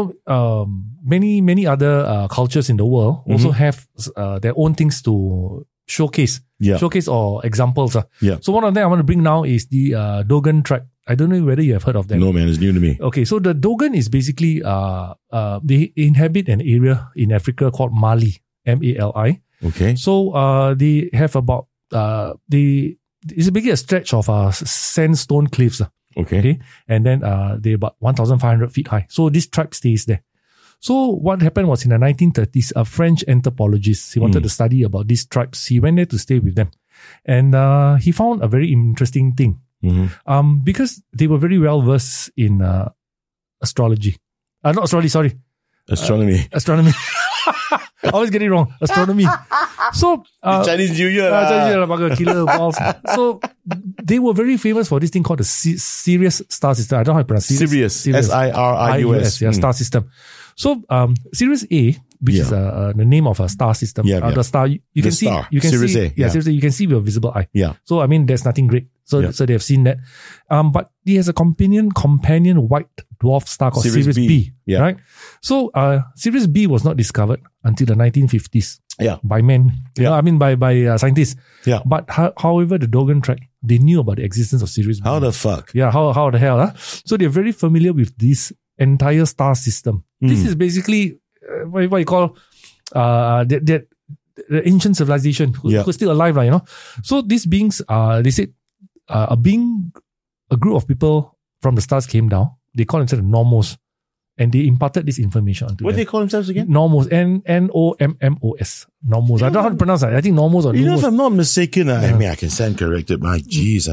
many other cultures in the world also have their own things to showcase. Yeah. Showcase or examples. Yeah. So one of them I want to bring now is the Dogon tribe. I don't know whether you have heard of them. No, man, it's new to me. Okay, so the Dogon is basically they inhabit an area in Africa called Mali, Mali. Okay. So they have about it's basically a stretch of sandstone cliffs. Okay. And then they're about 1,500 feet high. So this tribe stays there. So what happened was in the 1930s, a French anthropologist, he wanted to study about these tribes. He went there to stay with them. And he found a very interesting thing. Because they were very well versed in astrology. Not astrology, sorry. Astronomy. Astronomy. I always get it wrong. Astronomy. So Chinese New Year. Killer balls. So they were very famous for this thing called the Sirius star system. I don't know how to pronounce it. Sirius. Sirius. Yeah, star system. So Sirius A, which is the name of a star system. The star you can see. You can Sirius see. A. Yeah, Sirius A. You can see with a visible eye. Yeah. So I mean, there's nothing great. So they have seen that. But he has a companion white dwarf star called Sirius B. Yeah. Right. So Sirius B was not discovered until the 1950s. Yeah. By men. Yeah. I mean by scientists. Yeah. But however, the Dogon tribe, they knew about the existence of Sirius B. How the fuck? Yeah. How the hell? So they're very familiar with this entire star system. This is basically what you call that the ancient civilization who's still alive, you know. So these beings, they said, a group of people from the stars came down. They call themselves Nomos, and they imparted this information onto them. What do they call themselves again? Nomos, N-O-M-M-O-S. Nomos. I don't know how to pronounce that. I think Nomos or Nomos. You know, if I'm not mistaken, I mean, I can stand corrected. My geez,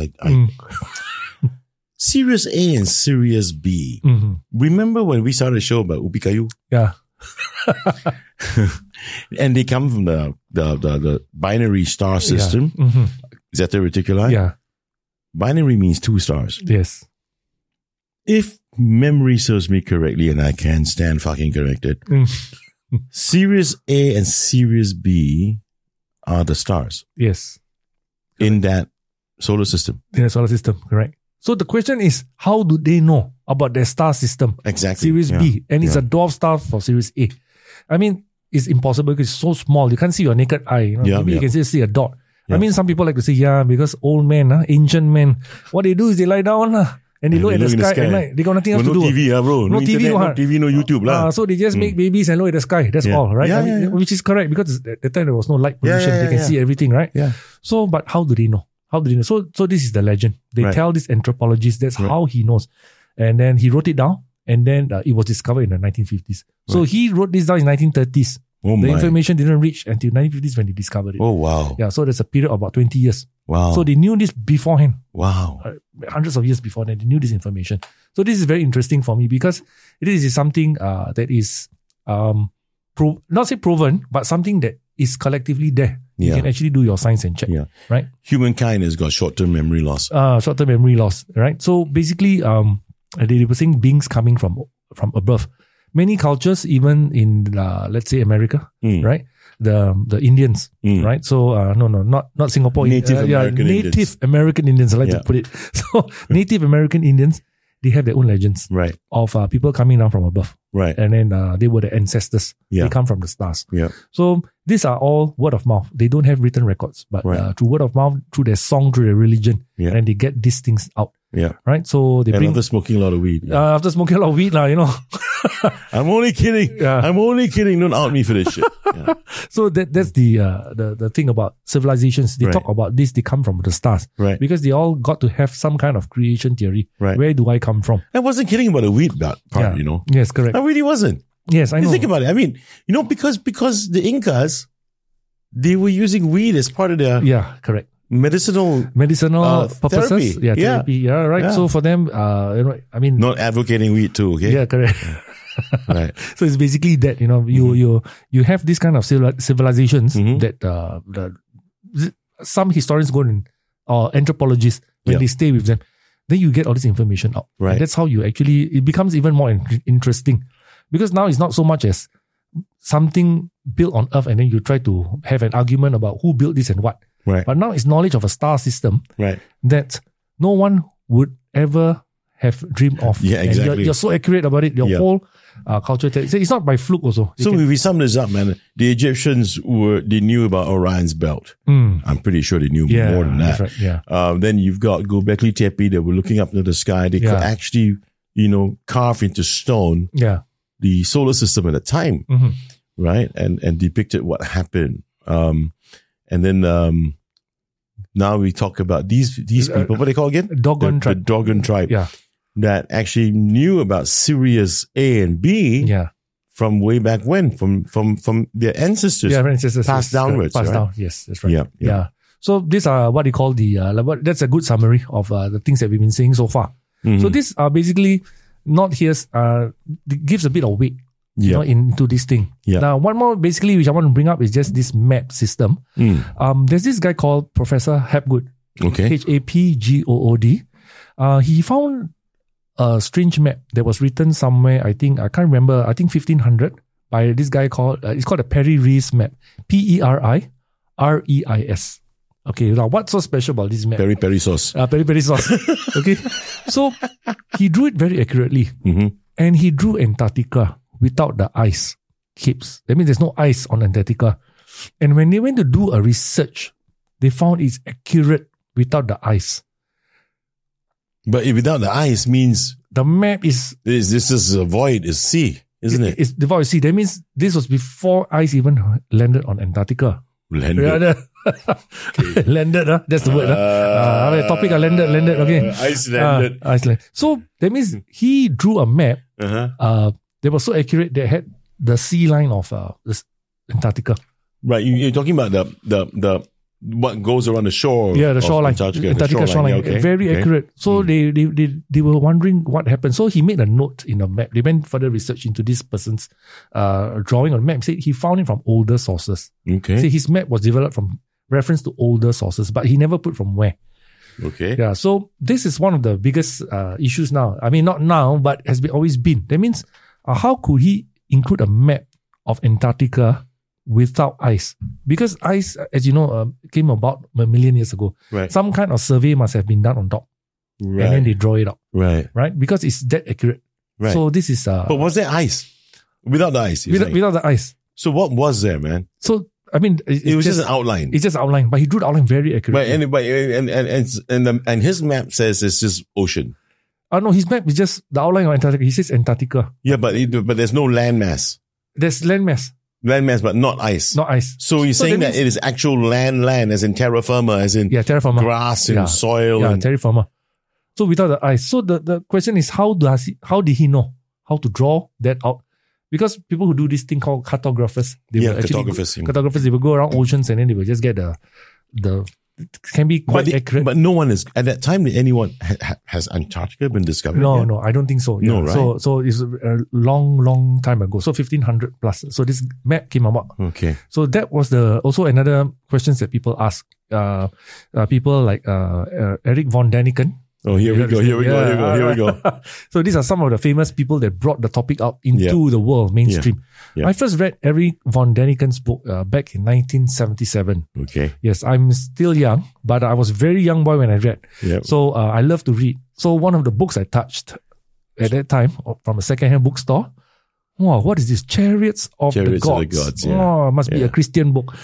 Sirius A and Sirius B. Mm-hmm. Remember when we started a show about Ubi Kayu? Yeah. And they come from the binary star system, Zeta Reticuli. Yeah. Binary means 2 stars. Yes. If memory serves me correctly, and I can stand fucking corrected, Sirius A and Sirius B are the stars. Yes. In that solar system. In the solar system, correct. So the question is, how do they know about their star system? Exactly. Sirius B. And it's a dwarf star for Sirius A. I mean, it's impossible because it's so small. You can't see your naked eye. You know? Maybe you can just see a dot. I mean, some people like to say, because old men, ancient men, what they do is they lie down and they look at the sky at night. They got nothing else to do. No TV, bro. No TV, no TV, no YouTube. So they just make babies and look at the sky. That's all, right? I mean, which is correct because at the time there was no light pollution. They can see everything, right? Yeah. So, but how do they know? How do they know? So this is the legend. They tell this anthropologist that's how he knows. And then he wrote it down, and then it was discovered in the 1950s. So he wrote this down in 1930s. The information didn't reach until 1950s when they discovered it. Oh, wow. Yeah, so there's a period of about 20 years. Wow. So they knew this beforehand. Wow. Hundreds of years before that, they knew this information. So this is very interesting for me because it is something that is, not say proven, but something that is collectively there. You can actually do your science and check, right? Humankind has got short-term memory loss. Short-term memory loss, right? So basically, they were saying beings coming from above. Many cultures, even in let's say America, right? The Indians, right? So not Singapore. Native American Indians. Native American Indians. I like to put it. So Native American Indians, they have their own legends, right? Of people coming down from above, right? And then they were the ancestors. They come from the stars. Yeah. So these are all word of mouth. They don't have written records, but through word of mouth, through their song, through their religion, and they get these things out. Yeah. Right. So they bring after smoking a lot of weed. After smoking a lot of weed, you know. I'm only kidding. Yeah. I'm only kidding. Don't out me for this shit. Yeah. So that's the thing about civilizations. They talk about this. They come from the stars, right? Because they all got to have some kind of creation theory. Right. Where do I come from? I wasn't kidding about the weed part. You know. Yes, correct. I really wasn't. Yes, I know. Think about it. I mean, you know, because the Incas, they were using weed as part of their correct. medicinal purposes. Therapy. Therapy. Yeah, right. Yeah. So for them, I mean, not advocating weed too. Okay. Yeah, correct. Right. So it's basically that, you know, you have this kind of civilizations that some historians go in, or anthropologists, when they stay with them, then you get all this information out. Right. And that's how it becomes even more interesting, because now it's not so much as something built on Earth and then you try to have an argument about who built this and what. Right. But now it's knowledge of a star system, right, that no one would ever have dreamed of. Yeah, exactly. And you're so accurate about it. Your whole culture. It's not by fluke also. So if we sum this up, man, the Egyptians they knew about Orion's belt. I'm pretty sure they knew more than that. That's right, then you've got Göbekli Tepe. They were looking up into the sky. They could actually, carve into stone the solar system at the time, right? And depicted what happened. And then now we talk about these people. What they call again? Dogon tribe. The Dogon tribe. Yeah. That actually knew about Sirius A and B. Yeah. From way back when, from their ancestors. Yeah, ancestors. Passed downwards. Passed down. Yes, that's right. Yeah. So these are what they call that's a good summary of the things that we've been saying so far. So these are basically not here. Gives a bit of weight. Into this thing. Now, one more basically which I want to bring up is just this map system. There's this guy called Professor Hapgood. Okay. Hapgood. He found a strange map that was written somewhere, I can't remember, 1500, by this guy called, it's called the Peri-Reis map. Perireis. Okay, now what's so special about this map? Peri sauce. Peri sauce. Okay. So he drew it very accurately. And he drew Antarctica without the ice caps. That means there's no ice on Antarctica. And when they went to do a research, they found it's accurate without the ice. But without the ice means the map is this is a void, is sea, isn't it? It's the void sea. That means this was before ice even landed on Antarctica. Landed. Okay. Landed, that's the word. Topic landed, okay. Iceland. So that means he drew a map that was so accurate that had the sea line of Antarctica. Right, you're talking about the what goes around the shore. Yeah, the shoreline. Antarctica shoreline. Okay. Very accurate. So they were wondering what happened. So he made a note in the map. They went further research into this person's drawing on the map. He said he found it from older sources. Okay. So his map was developed from reference to older sources, but he never put from where. Okay. Yeah. So this is one of the biggest issues now. I mean, not now, but has always been. That means how could he include a map of Antarctica without ice? Because ice, as you know, came about a million years ago. Right. Some kind of survey must have been done on top. Right. And then they draw it out. Right. Right? Because it's that accurate. Right. So this is... but was there ice? Without the ice? Without the ice. So what was there, man? So, I mean... It was just an outline. It's just an outline. But he drew the outline very accurately. And his map says it's just ocean. No, his map is just the outline of Antarctica. He says Antarctica. Yeah, but there's no landmass. There's landmass. Landmass, but not ice. Not ice. So you're saying that it is actual land, as in terra firma, as in terra firma. Grass and soil. Yeah, terra firma. So without the ice. So the question is, how did he know how to draw that out? Because people who do this thing called cartographers, cartographers, they will go around oceans and then they will just get the can be quite accurate. But no one is, at that time, did anyone, has Antarctica been discovered? No, I don't think so. No, right? So it's a long time ago. So 1500 plus. So this map came about. Okay. So that was also another questions that people ask. People like Eric von Däniken. Oh, here we go. So these are some of the famous people that brought the topic out into the world, mainstream. Yeah. I first read Eric von Däniken's book back in 1977. Okay. Yes, I'm still young, but I was a very young boy when I read. Yep. So I love to read. So one of the books I touched at that time from a second-hand bookstore, wow, what is this? Chariots of the Gods. Oh, must be a Christian book.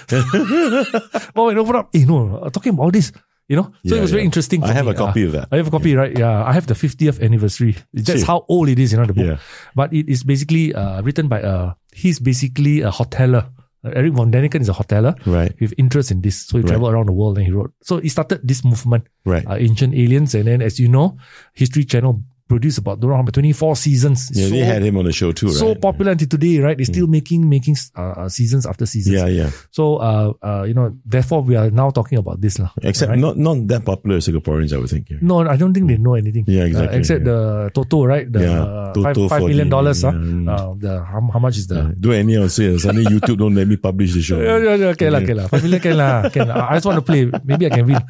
Oh, open up. Talking about this. So it was very interesting. I have a copy of that. I have a copy, right? Yeah. I have the 50th anniversary. That's how old it is, the book. Yeah. But it is basically written by he's basically a hoteler. Eric von Däniken is a hoteler. Right. With interest in this. So he traveled around the world and he wrote. So he started this movement. Right. Ancient Aliens. And then, as you know, History Channel produced about around 24 seasons. Yeah, they had him on the show too, right? So popular until today, right? They're still making seasons after seasons. Yeah. So, therefore we are now talking about this. Except not that popular Singaporeans, I would think. Yeah. No, I don't think they know anything. Yeah, exactly. Except the Toto, right? The $5 million. How much is the... Do anyhow say, suddenly YouTube don't let me publish the show. Yeah. Okay lah. 5 million can lah. I just want to play. Maybe I can win.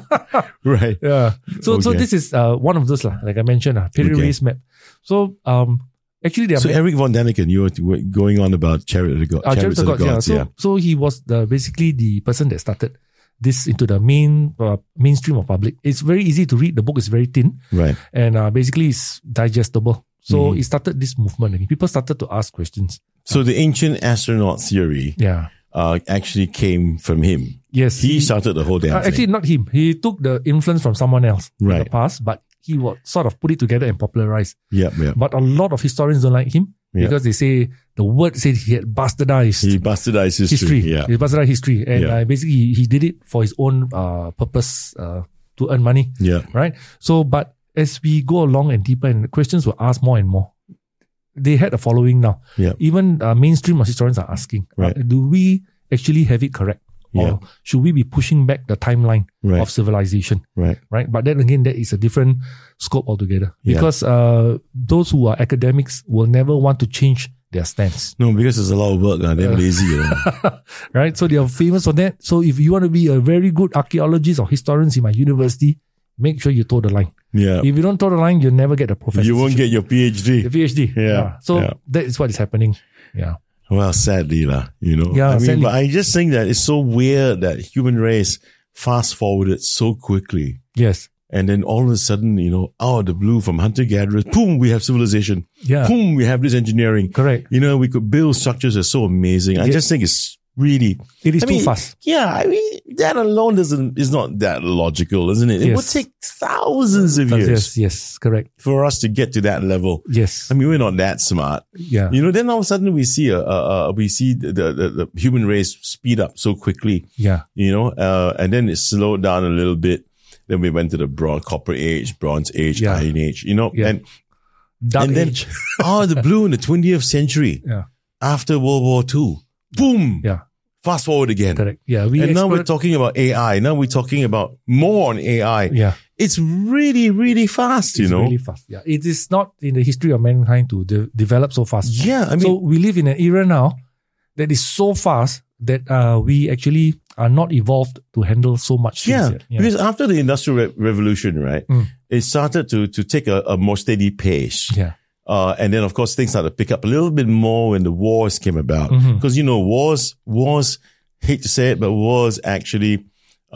Right. Yeah. So this is one of those like I mentioned, period race map. So actually, there are Eric von Däniken, you were going on about Chariots of the Gods. Chariots of the Gods. So he was basically the person that started this into the mainstream of public. It's very easy to read. The book is very thin, right? And basically, it's digestible. So he started this movement, and people started to ask questions. So the ancient astronaut theory, actually came from him. Yes, he started the whole damn thing. Actually, not him. He took the influence from someone else in the past, but he would sort of put it together and popularize. Yeah. But a lot of historians don't like him because they say the word said he had bastardized. He bastardized history. Yeah. He bastardized history. And basically he did it for his own purpose to earn money. Yeah. Right? So, but as we go along and deeper and the questions were asked more and more, they had a following now. Yeah. Even mainstream historians are asking, do we actually have it correct? Or should we be pushing back the timeline of civilization? Right. But then again, that is a different scope altogether. Because those who are academics will never want to change their stance. No, because it's a lot of work. They're lazy. Right? So they are famous for that. So if you want to be a very good archaeologist or historian in my university, make sure you toe the line. Yeah. If you don't toe the line, you'll never get a professor. You won't get your PhD. The PhD. Yeah. So that is what is happening. Yeah. Well, sadly, Yeah, sadly. But I just think that it's so weird that human race fast forwarded so quickly. Yes. And then all of a sudden, out of the blue from hunter-gatherers, boom, we have civilization. Yeah. Boom, we have this engineering. Correct. We could build structures that are so amazing. I just think it's Really. It is too fast. Yeah, I mean, that alone is not that logical, isn't it? It would take thousands of years. Yes, correct. For us to get to that level. Yes. I mean, we're not that smart. Yeah. Then all of a sudden we see the human race speed up so quickly. Yeah. And then it slowed down a little bit. Then we went to the Copper Age, Bronze Age, Iron Age, and Dark Age. The blue in the 20th century. Yeah. After World War II. Boom. Yeah. Fast forward again. Correct. Yeah. Now we're talking about AI. Now we're talking about more on AI. Yeah. It's really, really fast, It's really fast. Yeah. It is not in the history of mankind to develop so fast. Yeah. I mean, so we live in an era now that is so fast that we actually are not evolved to handle so much things yet. Yeah. Because after the Industrial Revolution, right, it started to take a more steady pace. Yeah. And then, of course, things started to pick up a little bit more when the wars came about. Because, wars, hate to say it, but wars actually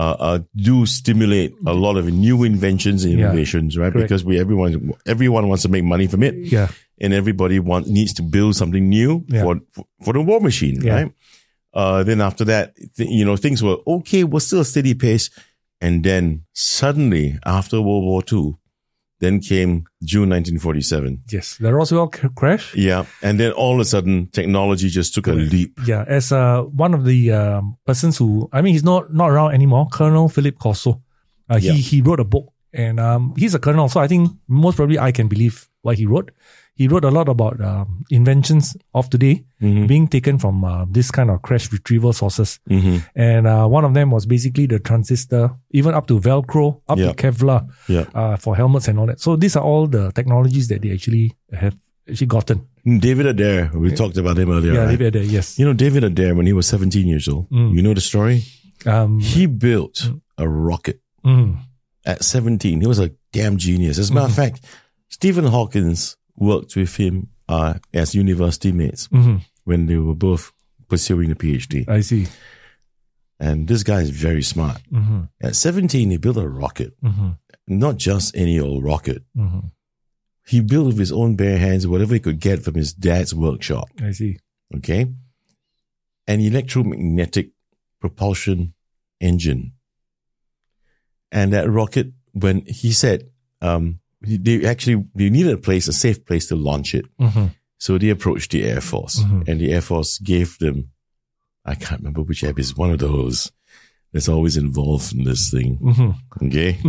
do stimulate a lot of new inventions and innovations, right? Correct. Because everyone wants to make money from it. Yeah. And everybody needs to build something new for the war machine, right? Then after that, things were okay, was still a steady pace. And then suddenly, after World War II, then came June 1947. Yes, the Roswell crash. Yeah, and then all of a sudden, technology just took a leap. Yeah, as one of the persons who, he's not around anymore, Colonel Philip Corso. He wrote a book, and he's a colonel, so I think most probably I can believe what he wrote. He wrote a lot about inventions of today being taken from this kind of crash retrieval sources. And one of them was basically the transistor, even up to Velcro, up to Kevlar for helmets and all that. So these are all the technologies that they actually have gotten. David Adair, we talked about him earlier. Yeah, right? David Adair, yes. David Adair, when he was 17 years old, you know the story? He built a rocket at 17. He was a damn genius. As a matter of fact, Stephen Hawking worked with him as university mates when they were both pursuing a PhD. I see. And this guy is very smart. At 17, he built a rocket. Not just any old rocket. He built with his own bare hands whatever he could get from his dad's workshop. I see. Okay? An electromagnetic propulsion engine. And that rocket, when he said, they needed a safe place to launch it. So they approached the Air Force and the Air Force gave them, I can't remember which air base, one of those that's always involved in this thing. Okay.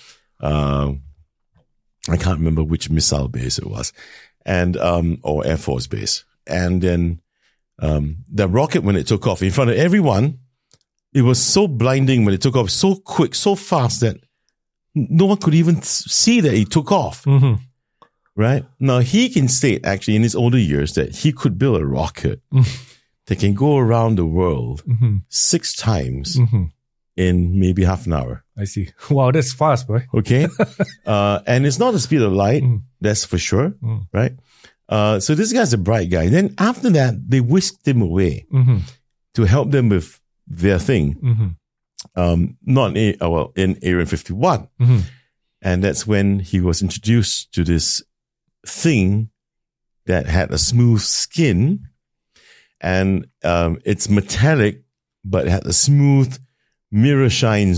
I can't remember which missile base it was and, or Air Force base. And then, the rocket, when it took off in front of everyone, it was so blinding when it took off, so quick, so fast that no one could even see that he took off. Right? Now, he can state, actually, in his older years, that he could build a rocket that can go around the world 6 times in maybe half an hour. I see. Wow, that's fast, boy. Okay? And it's not the speed of light, that's for sure. Right? So this guy's a bright guy. Then after that, they whisked him away to help them with their thing. Not in Area 51. And that's when he was introduced to this thing that had a smooth skin and it's metallic, but it had a smooth mirror shine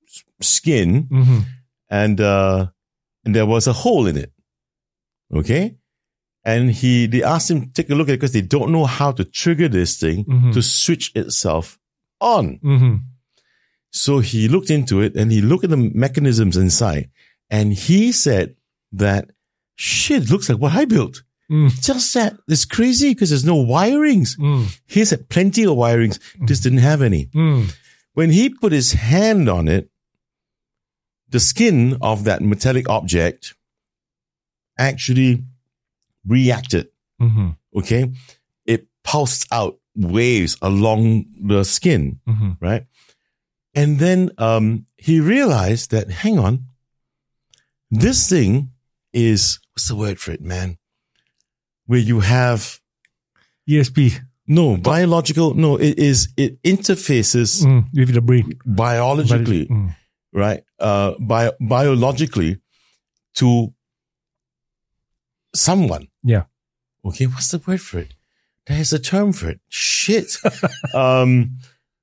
skin and there was a hole in it. Okay? And they asked him to take a look at it because they don't know how to trigger this thing to switch itself on. So he looked into it and he looked at the mechanisms inside and he said that, shit, looks like what I built. Just that it's crazy because there's no wirings. He had plenty of wirings, just didn't have any. When he put his hand on it, the skin of that metallic object actually reacted. Okay? It pulsed out waves along the skin, right? And then he realized that, hang on, this thing is, what's the word for it, man? Where you have ESP. No, biological. No, it interfaces with the brain biologically, right? Biologically to someone. Yeah. Okay, what's the word for it? There's a term for it. Shit. And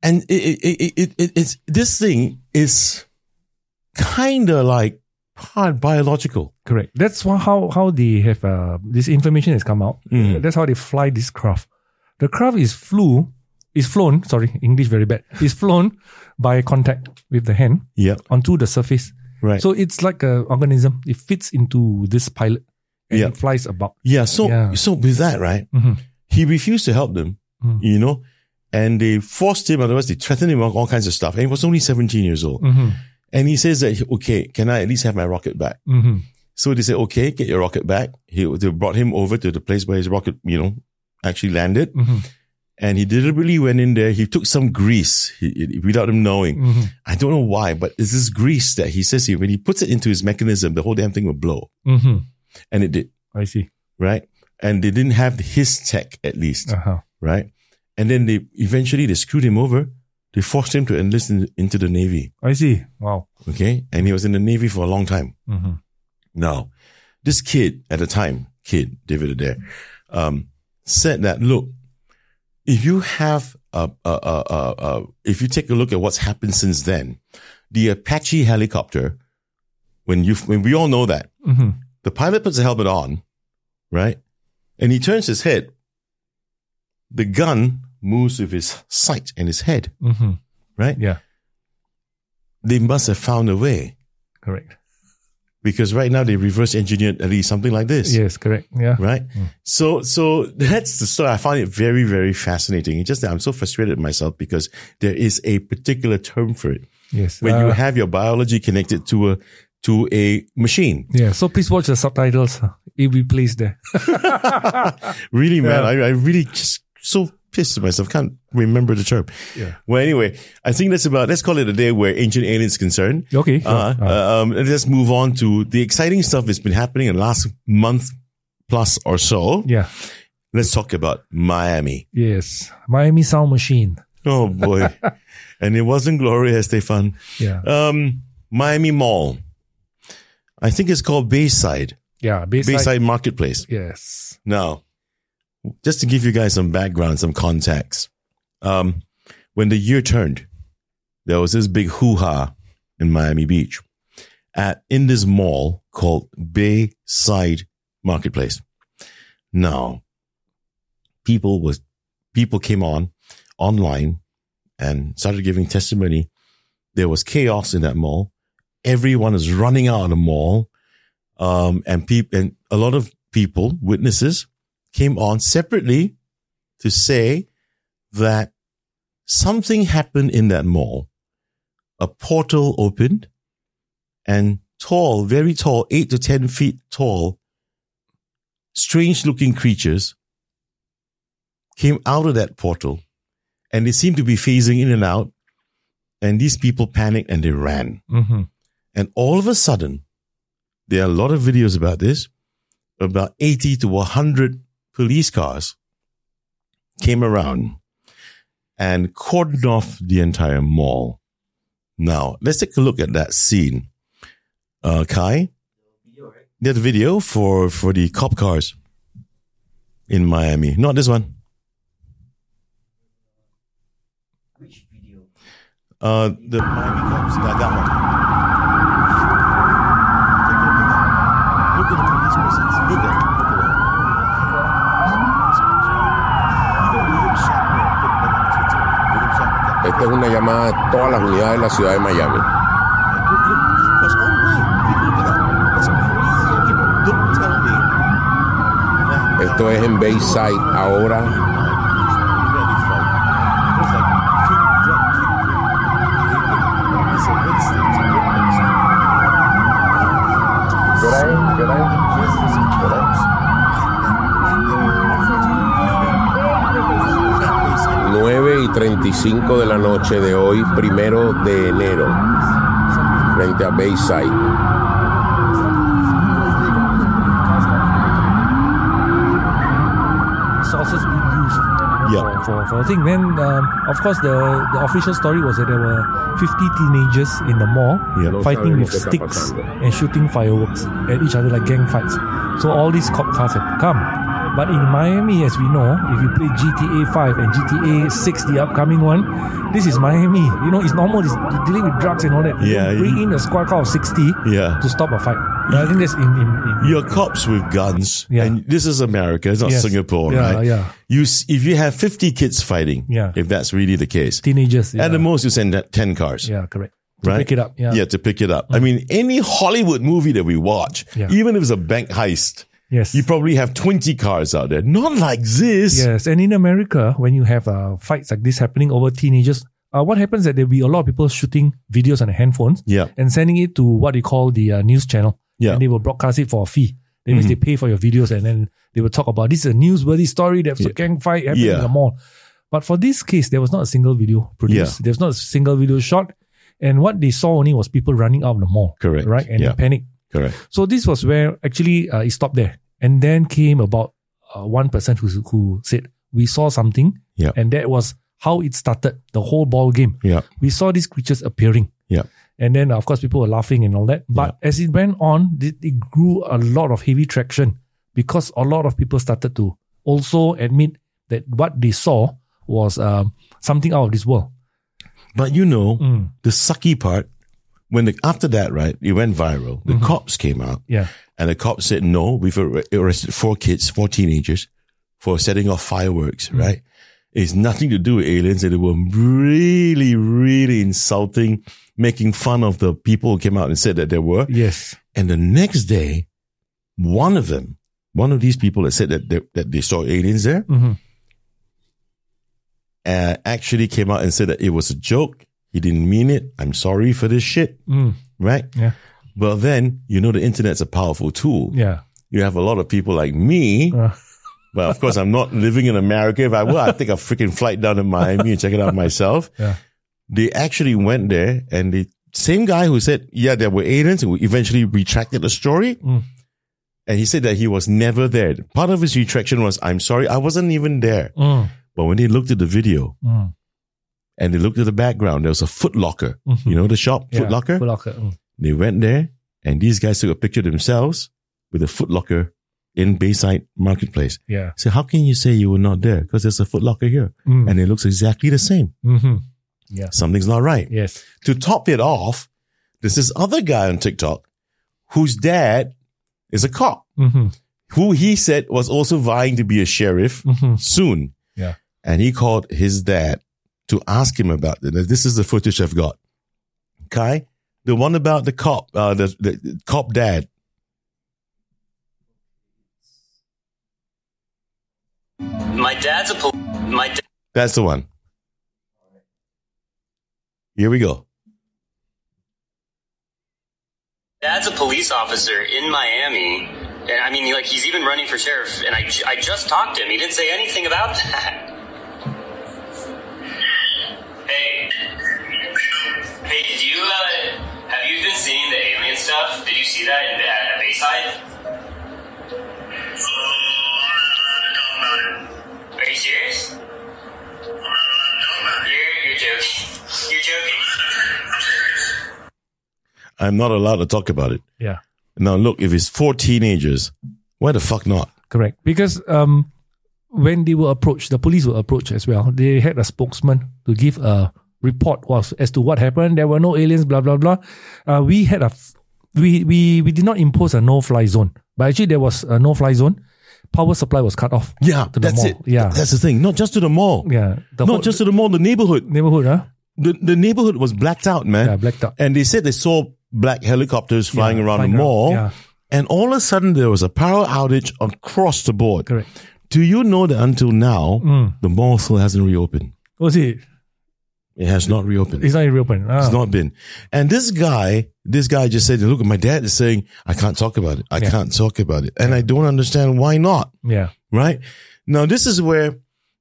it's this thing is kind of like part biological. Correct. That's how they have this information has come out. That's how they fly this craft. The craft is flown. English very bad. It's flown by contact with the hand onto the surface. Right. So it's like an organism. It fits into this pilot and it flies about. Yeah. So with that, right? He refused to help them, you know, and they forced him. Otherwise, they threatened him with all kinds of stuff. And he was only 17 years old. And he says that, okay, can I at least have my rocket back? So they said, okay, get your rocket back. They brought him over to the place where his rocket, you know, actually landed. And he deliberately went in there. He took some grease without him knowing. I don't know why, but it's this grease that he says when he puts it into his mechanism, the whole damn thing will blow. And it did. I see. Right? And they didn't have his tech, at least. Right? And then they screwed him over. They forced him to enlist into the Navy. I see. Wow. Okay? And he was in the Navy for a long time. Now, this kid at the time, David Adair, said that, look, if you have if you take a look at what's happened since then, the Apache helicopter, when we all know that, the pilot puts the helmet on, right? And he turns his head, the gun moves with his sight and his head, right? Yeah. They must have found a way. Correct. Because right now they reverse engineered at least something like this. Yes, correct. Yeah. Right? So that's the story. I find it very, very fascinating. It's just that I'm so frustrated with myself because there is a particular term for it. Yes. When you have your biology connected to a machine. Yeah. So please watch the subtitles. It will be placed there. Really, man. I really just so pissed at myself. Can't remember the term. Yeah. Well, anyway, I think let's call it a day where Ancient Aliens is concerned. Okay. Let's move on to the exciting stuff that's been happening in the last month plus or so. Yeah. Let's talk about Miami. Yes. Miami Sound Machine. Oh boy. And it wasn't Gloria Estefan. Yeah. Miami Mall. I think it's called Bayside. Yeah. Bayside Marketplace. Yes. Now, just to give you guys some background, some context. When the year turned, there was this big hoo-ha in Miami Beach in this mall called Bayside Marketplace. Now, people came online and started giving testimony. There was chaos in that mall. Everyone is running out of the mall. And a lot of people, witnesses, came on separately to say that something happened in that mall. A portal opened and tall, very tall, 8 to 10 feet tall, strange looking creatures came out of that portal and they seemed to be phasing in and out. And these people panicked and they ran. And all of a sudden, there are a lot of videos about this, about 80 to 100 police cars came around and cordoned off the entire mall. Now, let's take a look at that scene. Kai? There's a video for the cop cars in Miami. Not this one. Which video? The Miami cops. That one. Look at the police presence. Look at that. Esta es una llamada a todas las unidades de la ciudad de Miami. Esto es en Bayside ahora. ¿Qué hora es? 9:35 de la noche de hoy, 1 de enero, frente a Bayside. Sources being used for a thing. Then, of course, the official story was that there were 50 teenagers in the mall fighting with sticks and shooting fireworks at each other like gang fights. So all these cop cars have come. But in Miami, as we know, if you play GTA 5 and GTA 6, the upcoming one, this is Miami. You know, it's normal. It's dealing with drugs and all that. You bring in a squad car of 60 to stop a fight. I think that's in you're cops with guns. And this is America. It's not Singapore, right? Yeah. If you have 50 kids fighting, if that's really the case. Teenagers. At the most, you send 10 cars. Yeah, correct. To pick it up. Yeah, to pick it up. I mean, any Hollywood movie that we watch, even if it's a bank heist, you probably have 20 cars out there. Not like this. Yes, and in America, when you have fights like this happening over teenagers, what happens is that there'll be a lot of people shooting videos on their handphones and sending it to what they call the news channel. And they will broadcast it for a fee. That means they pay for your videos and then they will talk about this is a newsworthy story. There's a gang fight happening in the mall. But for this case, there was not a single video produced. There was not a single video shot. And what they saw only was people running out of the mall. Correct. Right? And they panicked. Correct. So this was where actually it stopped there. And then came about one person who said, we saw something. And that was how it started, the whole ball game. We saw these creatures appearing. And then, of course, people were laughing and all that. But as it went on, it grew a lot of heavy traction because a lot of people started to also admit that what they saw was something out of this world. But you know, the sucky part, after that, right, it went viral. The cops came out. And the cops said, no, we've arrested 4 teenagers for setting off fireworks, right? It's nothing to do with aliens. And they were really, really insulting, making fun of the people who came out and said that there were. Yes. And the next day, one of these people that said that they saw aliens there, actually came out and said that it was a joke. He didn't mean it. I'm sorry for this shit. Right? Yeah. But then, you know, the internet's a powerful tool. Yeah. You have a lot of people like me. But of course, I'm not living in America. If I were, I'd take a freaking flight down to Miami and check it out myself. They actually went there and the same guy who said, there were aliens, who eventually retracted the story. And he said that he was never there. Part of his retraction was, I'm sorry, I wasn't even there. But when they looked at the video and they looked at the background, there was a Foot Locker. You know the shop, Foot Locker? Foot Locker. They went there and these guys took a picture of themselves with a Foot Locker in Bayside Marketplace. So how can you say you were not there? Because there's a Foot Locker here. And it looks exactly the same. Something's not right. Yes. To top it off, there's this other guy on TikTok whose dad is a cop, who he said was also vying to be a sheriff soon. And he called his dad to ask him about it. This is the footage I've got. Kai, the one about the cop, the cop dad. That's the one. Here we go. Dad's a police officer in Miami. And I mean, like, he's even running for sheriff. And I just talked to him. He didn't say anything about that. Hey, did you, have you been seeing the alien stuff? Did you see that at Bayside? Are you serious? You're joking. You're joking. I'm not allowed to talk about it. Yeah. Now look, if it's 4 teenagers, why the fuck not? Correct. Because when they were approached, the police were approached as well. They had a spokesman to give a report as to what happened. There were no aliens, blah, blah, blah. We did not impose a no-fly zone. But actually there was a no-fly zone. Power supply was cut off. Yeah, to the that's mall. it. Yeah. That's the thing. Not just to the mall. Yeah. Not just to the mall, the neighborhood. Neighborhood, huh? The neighborhood was blacked out, man. Yeah, blacked out. And they said they saw black helicopters flying around the mall. Yeah. And all of a sudden there was a power outage across the board. Correct. Do you know that until now, the mall still hasn't reopened? Was it? It has not reopened. It's not reopened. It's not been. And this guy just said, look, my dad is saying, I can't talk about it. I can't talk about it. And I don't understand why not. Yeah. Right? Now, this is where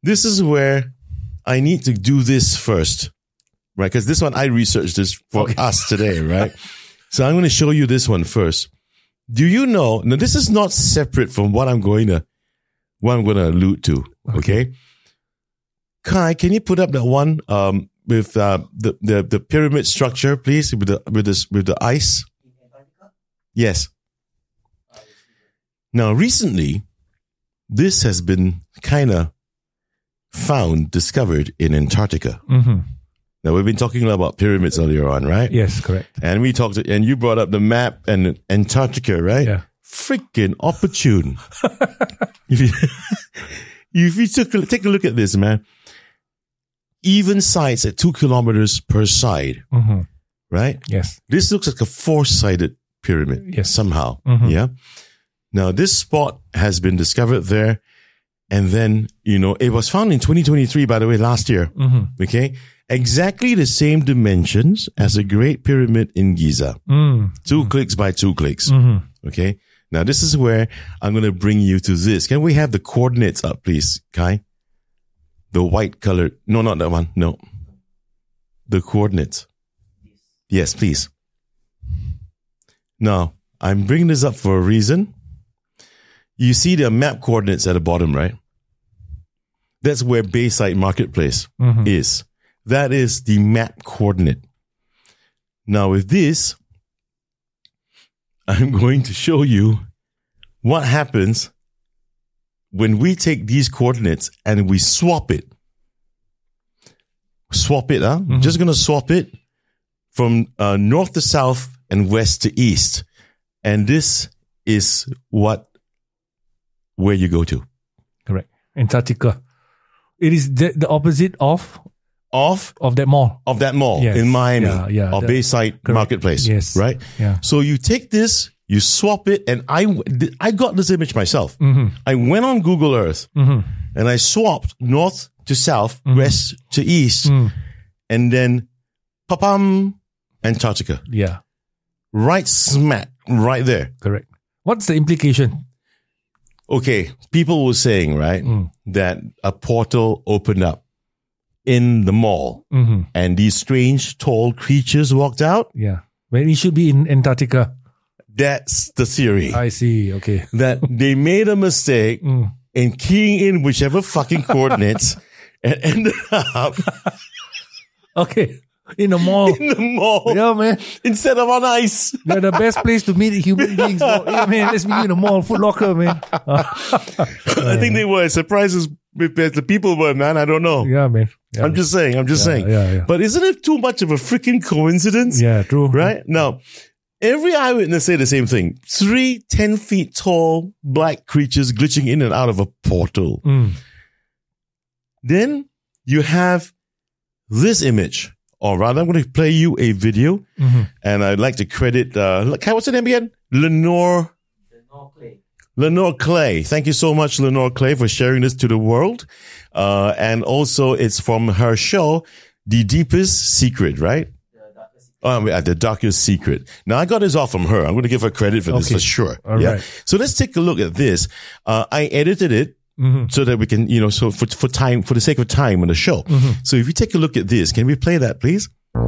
I need to do this first. Right? Because this one, I researched this for us today, right? So I'm going to show you this one first. Do you know, now this is not separate from what I'm going to allude to. Okay. Kai, can you put up that one, with the pyramid structure, please, with the ice? Yes. Now, recently, this has been kind of discovered in Antarctica. Mm-hmm. Now, we've been talking about pyramids earlier on, right? Yes, correct. And and you brought up the map and Antarctica, right? Yeah. Freaking opportune. If you take a look at this, man, even sides at 2 kilometers per side, mm-hmm. right? Yes. This looks like a 4-sided pyramid somehow. Mm-hmm. Yeah. Now, this spot has been discovered there. And then, it was found in 2023, by the way, last year. Mm-hmm. Okay. Exactly the same dimensions as the Great Pyramid in Giza. 2 clicks by 2 clicks. Mm-hmm. Okay. Now, this is where I'm going to bring you to this. Can we have the coordinates up, please, Kai? The white colored. No, not that one. No. The coordinates. Yes, please. Now, I'm bringing this up for a reason. You see the map coordinates at the bottom, right? That's where Bayside Marketplace is. That is the map coordinate. Now, with this, I'm going to show you what happens when we take these coordinates and we swap it. Swap it, huh? Mm-hmm. Just going to swap it from north to south and west to east. And this is where you go to. Correct. Antarctica. It is the opposite of that mall. Of that mall yes. in Miami. Yeah, or Bayside correct. Marketplace. Yes. Right? Yeah. So you take this, you swap it, and I got this image myself. Mm-hmm. I went on Google Earth and I swapped north to south, west to east, and then papam, Antarctica. Yeah. Right smack, right there. Correct. What's the implication? Okay, people were saying, right, that a portal opened up in the mall and these strange tall creatures walked out. Yeah. When it should be in Antarctica. That's the theory. I see. Okay. That they made a mistake in keying in whichever fucking coordinates and ended up okay. In the mall. in the mall. Yeah, man. Instead of on ice. They're the best place to meet human beings. Yeah, man. Let's meet in the mall. Foot Locker, man. I think they were surprised as the people were, man. I don't know. Yeah, man. Yeah, I'm just saying. Yeah. But isn't it too much of a freaking coincidence? Yeah, true. Right? Now, every eyewitness say the same thing. 3 10 feet tall black creatures glitching in and out of a portal. Then you have this image. Or rather, I'm going to play you a video. And I'd like to credit, what's her name again? Lenore Clay. Thank you so much, Lenore Clay, for sharing this to the world. And also, it's from her show, The Deepest Secret, right? The Darkest Secret. Now, I got this off from her. I'm going to give her credit for this for sure. All right. So let's take a look at this. I edited it so that we can, so for the sake of time on the show. So if you take a look at this, can we play that, please?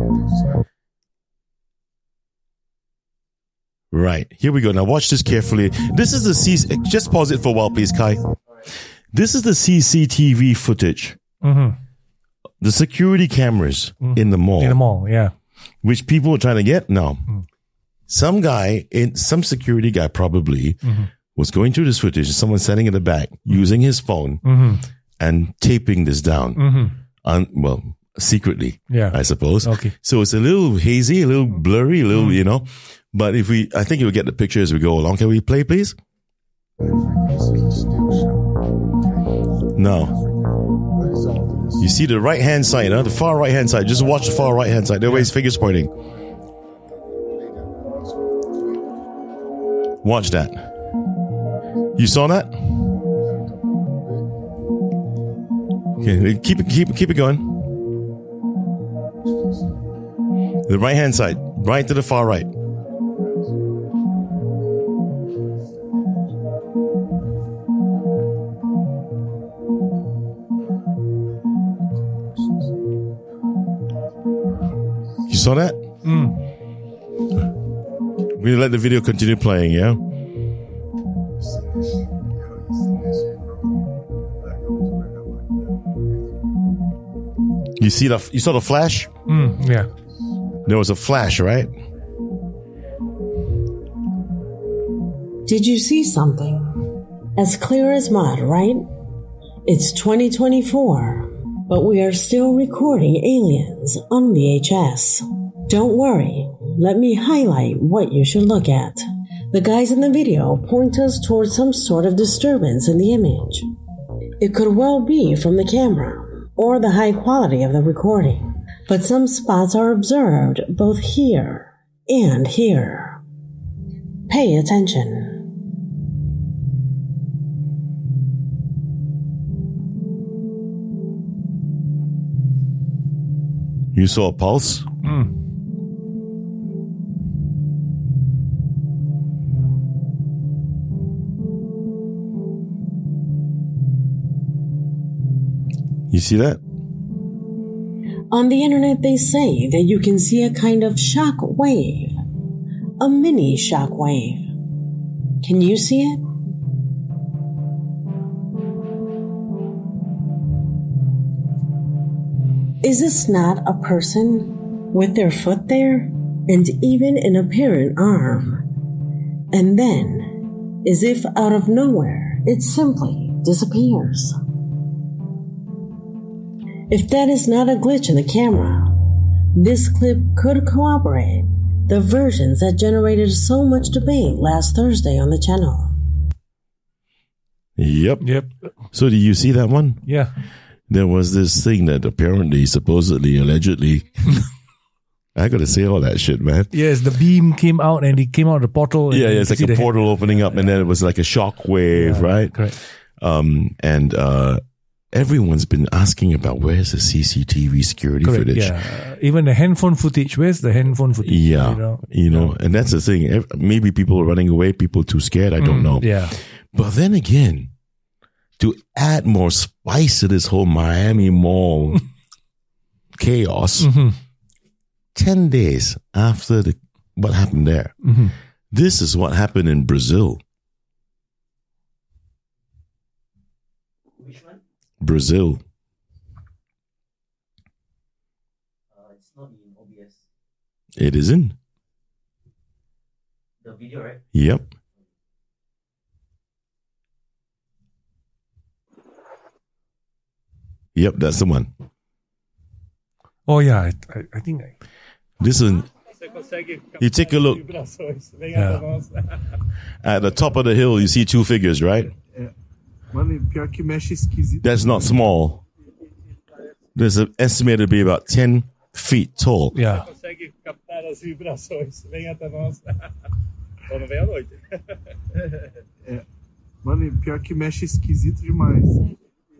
Right. Here we go. Now watch this carefully. This is just pause it for a while, please, Kai. This is the CCTV footage. The security cameras in the mall. In the mall, yeah. Which people are trying to get now. Some security guy probably was going through this footage. Someone standing in the back using his phone and taping this down. Secretly, I suppose. Okay. So it's a little hazy, a little blurry, a little, But I think you'll get the picture as we go along. Can we play, please? Now, you see the right-hand side, the far right-hand side. Just watch the far right-hand side. There where his finger's pointing. Watch that. You saw that? Okay, keep it going. The right-hand side, right to the far right. You saw that? We're going to let the video continue playing, yeah? You saw the flash? Yeah. There was a flash, right? Did you see something? As clear as mud, right? It's 2024, but we are still recording aliens on VHS. Don't worry, let me highlight what you should look at. The guys in the video point us towards some sort of disturbance in the image. It could well be from the camera or the high quality of the recording, but some spots are observed both here and here. Pay attention. You saw a pulse? You see that? On the internet, they say that you can see a kind of shock wave. A mini shock wave. Can you see it? Is this not a person with their foot there and even an apparent arm? And then, as if out of nowhere, it simply disappears. If that is not a glitch in the camera, this clip could corroborate the versions that generated so much debate last Thursday on the channel. Yep. So do you see that one? Yeah. There was this thing that apparently, supposedly, allegedly, I gotta say all that shit, man. Yes, the beam came out and it came out of the portal. Yeah, it's like a portal opening up and then it was like a shock wave, right? Correct. And everyone's been asking about where's the CCTV security footage. Yeah. Even the handphone footage. Where's the handphone footage? Yeah. You know, and that's the thing. Maybe people are running away, people too scared. I don't know. Yeah. But then again, to add more spice to this whole Miami Mall chaos, 10 days after what happened there, this is what happened in Brazil. Which one? Brazil. It's not in OBS. It isn't? The video, right? Yep. Yep, that's the one. Oh, yeah. I think. Listen, you take a look. Yeah. At the top of the hill, you see two figures, right? That's not small. There's an estimated to be about 10 feet tall. Yeah. Mano, pior que mexe esquisito demais.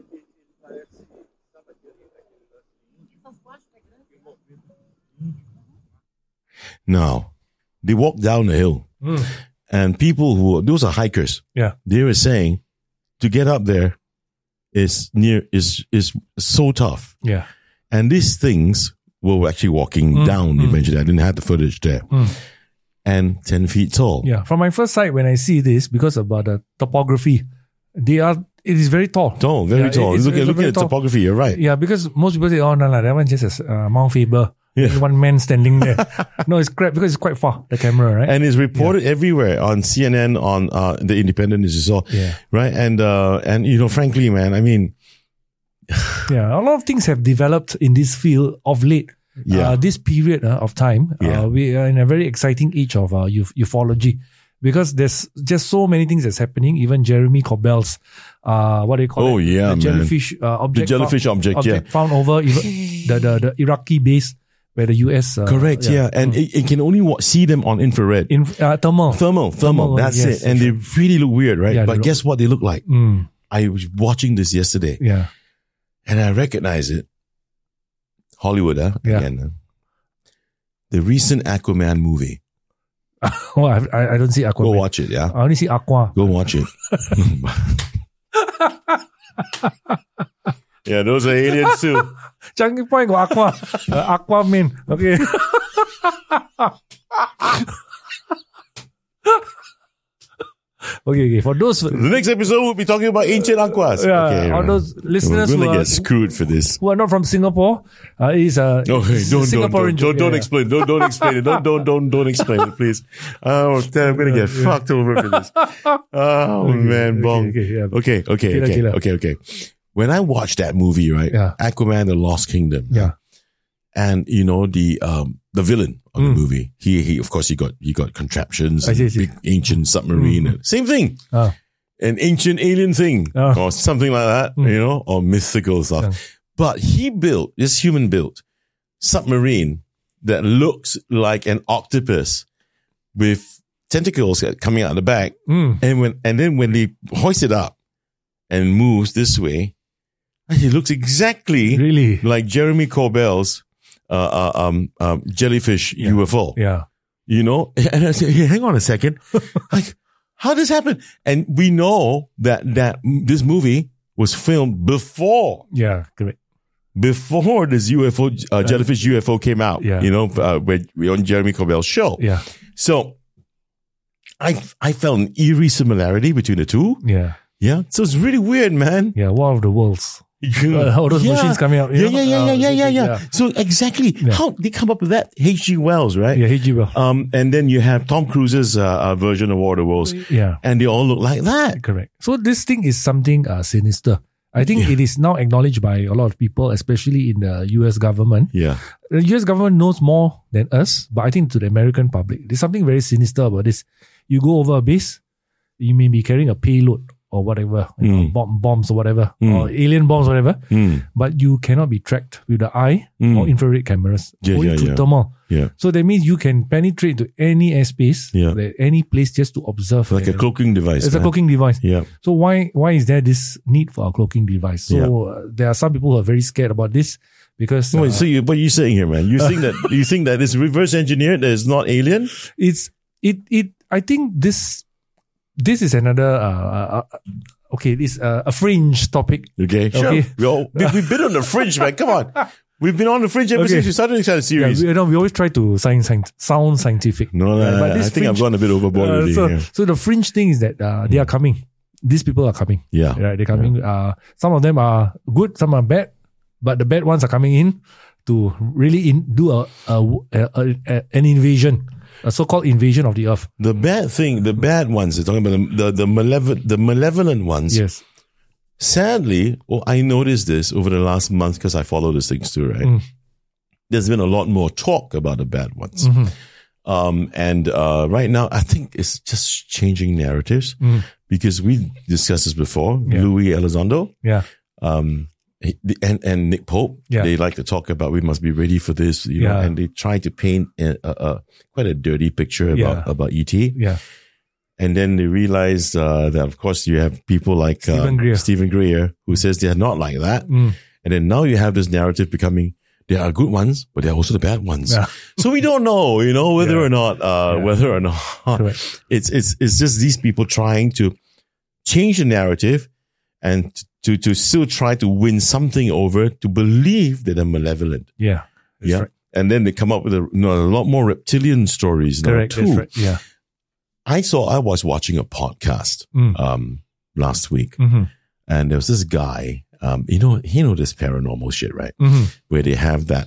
Now, they walk down the hill, and people those are hikers. Yeah. They were saying to get up there is so tough. Yeah. And these things were actually walking down eventually. I didn't have the footage there. And 10 feet tall. Yeah. From my first sight, when I see this, because about the topography, it is very tall. Tall, very tall. Look at the topography, you're right. Yeah, because most people say, oh, no, that one just a Mount Faber. Yeah. One man standing there. No, it's crap because it's quite far, the camera, right? And it's reported everywhere on CNN, on The Independent, as you saw. Yeah. Right? And you know, frankly, man, I mean... yeah, a lot of things have developed in this field of late. Yeah. This period of time, we are in a very exciting age of ufology. Because there's just so many things that's happening. Even Jeremy Corbell's, what do you call it? Oh, yeah, the jellyfish object. The jellyfish object, found over the Iraqi base where the US... correct, yeah. And it can only see them on infrared. Thermal. That's yes, it. And they really look weird, right? Yeah, but guess what they look like? I was watching this yesterday. Yeah. And I recognize it. Hollywood, again. The recent Aquaman movie. Oh, I don't see Aquaman. Go watch it, yeah? I only see Aqua. Go watch it. Yeah, those are aliens too. Changi Point got Aqua. Aquaman. Okay. Okay. For those, The next episode we'll be talking about ancient aquas. Okay, all those listeners we're who gonna are, get screwed for this. who are not from Singapore, is a Don't Singaporean joke. explain. Don't explain it. Don't explain it, please. Oh, damn, I'm gonna get fucked over for this. Oh man, bong. Okay. When I watched that movie, right? Yeah. Aquaman: The Lost Kingdom. Yeah. And you know the villain of the movie, he of course he got contraptions, I see. big ancient submarine, same thing, an ancient alien thing or something like that, you know, or mythical stuff. Yeah. But he built this human built submarine that looks like an octopus with tentacles coming out the back, and then when they hoist it up and moves this way, it looks exactly Really? like Jeremy Corbell's jellyfish UFO. Yeah. You know? And I said, hey, hang on a second. Like, how did this happen? And we know that this movie was filmed before Yeah. Correct. this UFO, jellyfish UFO came out. Yeah. You know, on Jeremy Corbell's show. Yeah. So I felt an eerie similarity between the two. Yeah. Yeah. So it's really weird, man. Yeah. War of the Worlds. All those machines coming out. you know? Yeah. So exactly how they come up with that? H.G. Wells, right? Yeah, H.G. Wells. And then you have Tom Cruise's version of War of the Worlds. Yeah. And they all look like that. Correct. So this thing is something sinister. I think it is now acknowledged by a lot of people, especially in the US government. Yeah. The US government knows more than us, but I think to the American public, there's something very sinister about this. You go over a base, you may be carrying a payload or whatever, you know, bombs or whatever, or alien bombs, whatever, but you cannot be tracked with the eye or infrared cameras, only through thermal. Yeah. So that means you can penetrate to any airspace, any place just to observe. Like a cloaking device. It's a cloaking device. Yeah. So why is there this need for a cloaking device? So there are some people who are very scared about this because Wait, so what are you saying here, man? You think that it's reverse engineered, that it's not alien? I think this is another this a fringe topic. Okay, sure. Okay. We've been on the fringe, man. Come on. We've been on the fringe ever since we started this kind of series. Yeah, we always try to sound scientific. No, but I think I've gone a bit overboard already. So the fringe thing is that they are coming. These people are coming. Yeah. Right, they're coming. Some of them are good, some are bad, but the bad ones are coming in to really do an invasion. A so-called invasion of the earth. The bad ones, they're talking about the malevolent ones. Yes. Sadly, I noticed this over the last month because I follow these things too, right? There's been a lot more talk about the bad ones. And right now, I think it's just changing narratives because we discussed this before. Louis Elizondo. Yeah. And Nick Pope, they like to talk about we must be ready for this, you know, and they try to paint quite a dirty picture about ET. Yeah. And then they realize that, of course, you have people like Stephen Greer, who says they're not like that. And then now you have this narrative becoming, there are good ones, but there are also the bad ones. Yeah. So we don't know, you know, whether or not it's just these people trying to change the narrative and to still try to win something over to believe that they're malevolent. Yeah. Yeah. Right. And then they come up with a lot more reptilian stories now too. That's right. Yeah. I was watching a podcast last week, and there was this guy, he know this paranormal shit, right? Where they have that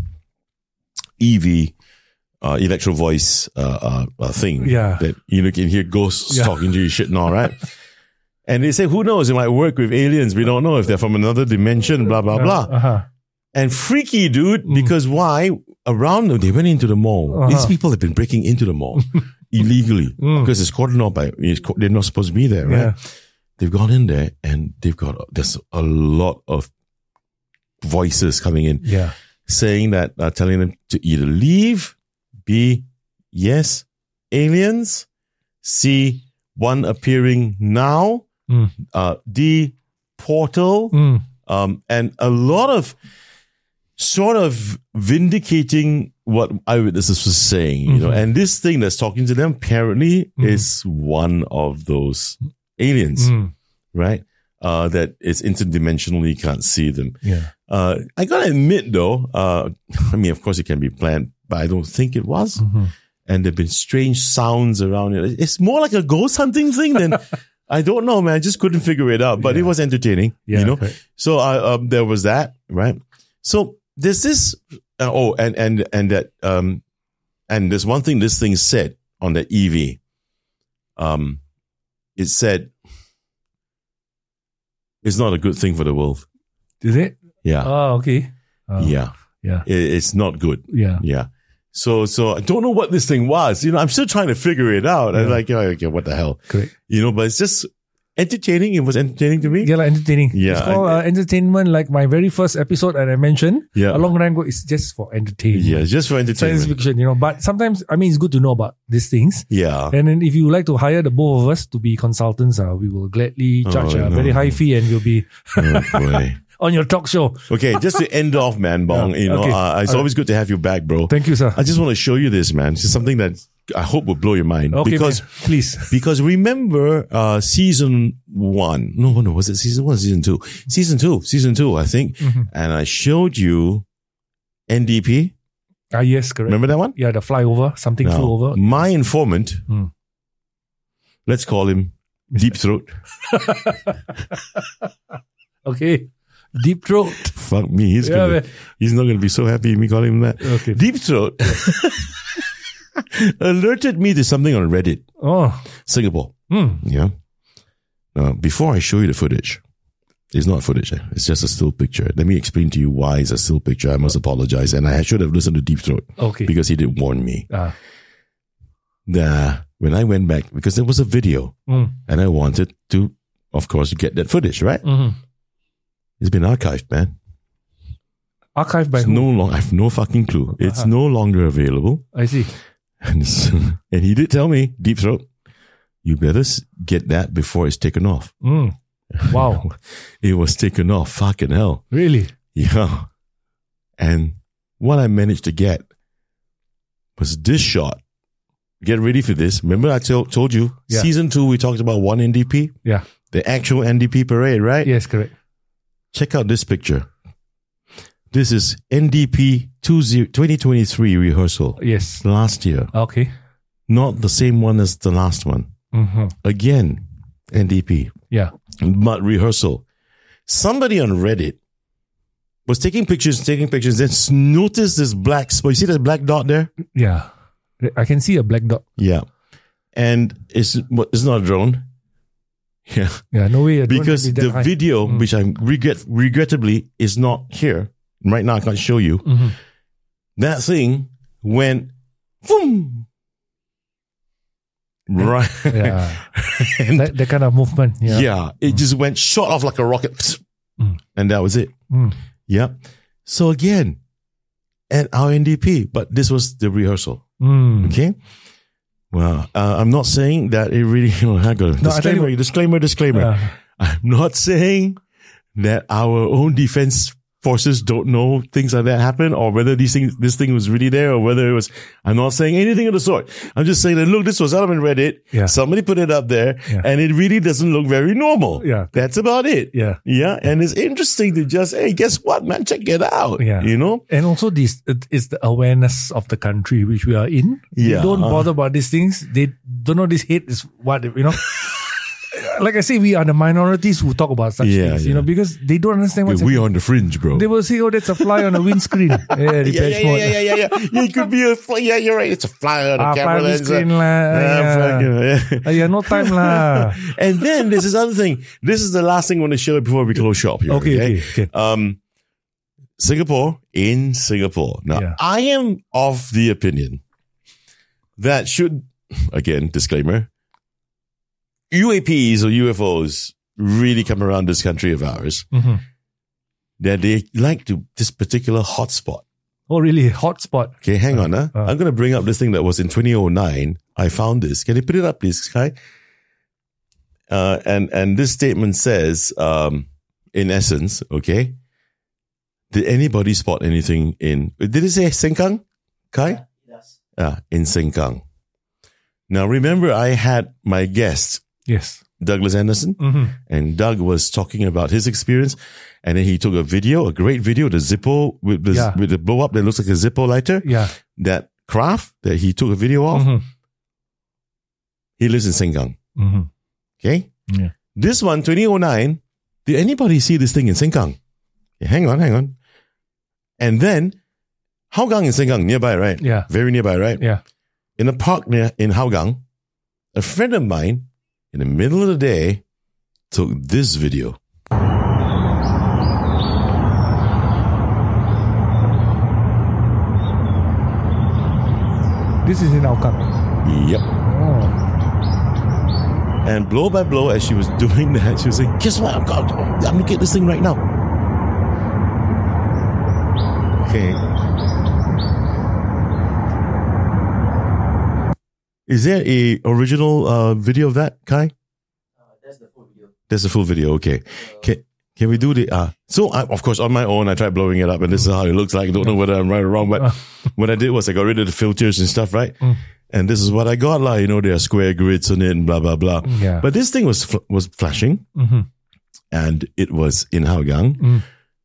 EV electro voice thing that you can hear ghosts talking to you shit and all, right? And they say, who knows, it might work with aliens. We don't know if they're from another dimension, blah, blah, blah. And freaky, dude, because why? Around them, they went into the mall. These people have been breaking into the mall illegally because it's cordoned off they're not supposed to be there, right? They've gone in there and there's a lot of voices coming in saying that, telling them to either leave, B, yes, aliens, C, one appearing now, D, portal, and a lot of sort of vindicating what eyewitnesses were saying, you know, and this thing that's talking to them apparently is one of those aliens, right? That is interdimensional, you can't see them. Yeah. I gotta admit though, I mean, of course it can be planned, but I don't think it was. and there've been strange sounds around it. It's more like a ghost hunting thing than, I don't know, man. I just couldn't figure it out, but it was entertaining, you know? Right. So, there was that, right? So there's this, and there's one thing this thing said on the EV. It said, it's not a good thing for the world. Is it? Yeah. Oh, okay. Yeah. Yeah. It's not good. Yeah. Yeah. So I don't know what this thing was. You know, I'm still trying to figure it out. I'm like, okay, what the hell? Correct. You know, but it's just entertaining. It was entertaining to me. Yeah, like entertaining. Yeah. It's called entertainment, like my very first episode that I mentioned. Yeah. A long time ago, it's just for entertainment. Yeah, it's just for entertainment. Science fiction, you know. But sometimes, I mean, it's good to know about these things. Yeah. And then if you would like to hire the both of us to be consultants, we will gladly charge a very high fee and we'll be on your talk show. Okay, just to end off, man, Bong, you know, it's always good to have you back, bro. Thank you, sir. I just want to show you this, man. It's something that I hope will blow your mind. Okay, because, man, please. Because remember, season 1. No, was it season 1 or season 2? Season 2, I think. Mm-hmm. And I showed you NDP. Yes, correct. Remember that one? Yeah, the flyover, something flew over. My informant, let's call him Deep Throat. Okay. Deep Throat. Fuck me. He's not going to be so happy me calling him that. Okay. Deep Throat alerted me to something on Reddit. Oh. Singapore. Yeah. Before I show you the footage, it's not footage. It's just a still picture. Let me explain to you why it's a still picture. I must apologize. And I should have listened to Deep Throat. Okay. Because he did warn me. When I went back, because there was a video and I wanted to, of course, get that footage, right? Mm-hmm. It's been archived, man. Archived by who? I have no fucking clue. It's no longer available. I see. And he did tell me, Deep Throat, you better get that before it's taken off. Wow. It was taken off. Fucking hell. Really? Yeah. And what I managed to get was this shot. Get ready for this. Remember I told you, season 2, we talked about one NDP? Yeah. The actual NDP parade, right? Yes, correct. Check out this picture. This is NDP 2023 rehearsal. Yes. Last year. Okay. Not the same one as the last one. Mm-hmm. Again, NDP. Yeah. But rehearsal. Somebody on Reddit was taking pictures, then noticed this black spot. You see that black dot there? Yeah. I can see a black dot. Yeah. And it's not a drone. Yeah. Yeah, no way. Because the video, which I regrettably is not here right now, I can't show you. Mm-hmm. That thing went, boom. Right. Yeah. And that kind of movement. Yeah. Yeah. It just went shot off like a rocket. And that was it. Yeah. So again, at our NDP, but this was the rehearsal. Okay. Well, I'm not saying that it really, disclaimer. I'm not saying that our own defense forces don't know things like that happen, or whether this thing was really there, or whether it was, I'm not saying anything of the sort. I'm just saying that, look, this was out on Reddit. Yeah. Somebody put it up there and it really doesn't look very normal. Yeah. That's about it. Yeah. Yeah. And it's interesting to just, hey, guess what, man? Check it out. Yeah. You know? And also it's the awareness of the country which we are in. Yeah. They don't bother about these things. They don't know this hate is what, you know? Like I say, we are the minorities who talk about such things, you know, because they don't understand what's happening. We're on the fringe, bro. They will say, oh, that's a fly on a windscreen. Yeah. It could be a fly. Yeah, you're right. It's a fly on a camera lens. No time lah. And then there's this other thing. This is the last thing I want to show before we close shop here. Okay. Singapore. Now, I am of the opinion that again, disclaimer, UAPs or UFOs really come around this country of ours, that they like this particular hotspot. Oh, really? Hotspot? Okay, hang on. I'm going to bring up this thing that was in 2009. I found this. Can you put it up, please, Sky? And this statement says, in essence, okay, did anybody spot anything did it say Sengkang, Kai? Yes. In Sengkang. Now, remember, I had my guest, yes, Douglas Anderson, and Doug was talking about his experience, and then he took a great video, the Zippo with the blow up that looks like a Zippo lighter, that craft that he took a video of, he lives in Sengkang. Okay? Yeah. This one, 2009, did anybody see this thing in Sengkang? Okay, hang on. And then, Hougang in Sengkang, nearby, right? Yeah. Very nearby, right? Yeah. In a park in Hougang, a friend of mine, in the middle of the day, took this video. This is in Hougang. Yep. Oh. And blow by blow, as she was doing that, she was saying, guess what? I'm looking at this thing right now. Okay. Is there a original video of that, Kai? That's the full video. That's the full video, okay. Can we do the... So, of course, on my own, I tried blowing it up, and this is how it looks like. I don't know whether I'm right or wrong, but what I did was I got rid of the filters and stuff, right? And this is what I got, like, there are square grids on it and blah, blah, blah. Yeah. But this thing was flashing, and it was in Hougang.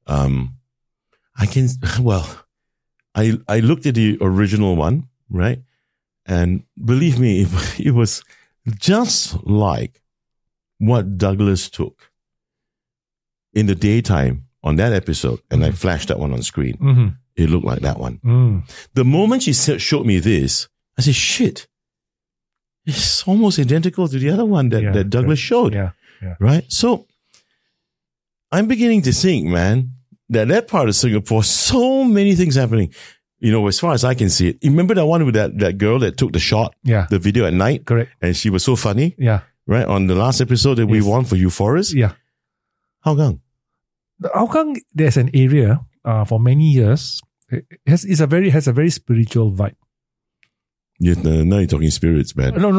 I looked at the original one, right? And believe me, it was just like what Douglas took in the daytime on that episode, and I flashed that one on screen. It looked like that one. The moment she showed me this, I said, shit, it's almost identical to the other one that Douglas showed. Yeah. Right? So I'm beginning to think, man, that part of Singapore, so many things happening. As far as I can see it. You remember that one with that girl that took the shot? Yeah. The video at night? Correct. And she was so funny? Yeah. Right? On the last episode that we won for Euphorus? Yeah. Hougang. Hougang, there's an area for many years. It has a very spiritual vibe. Now you're talking spirits, man. No.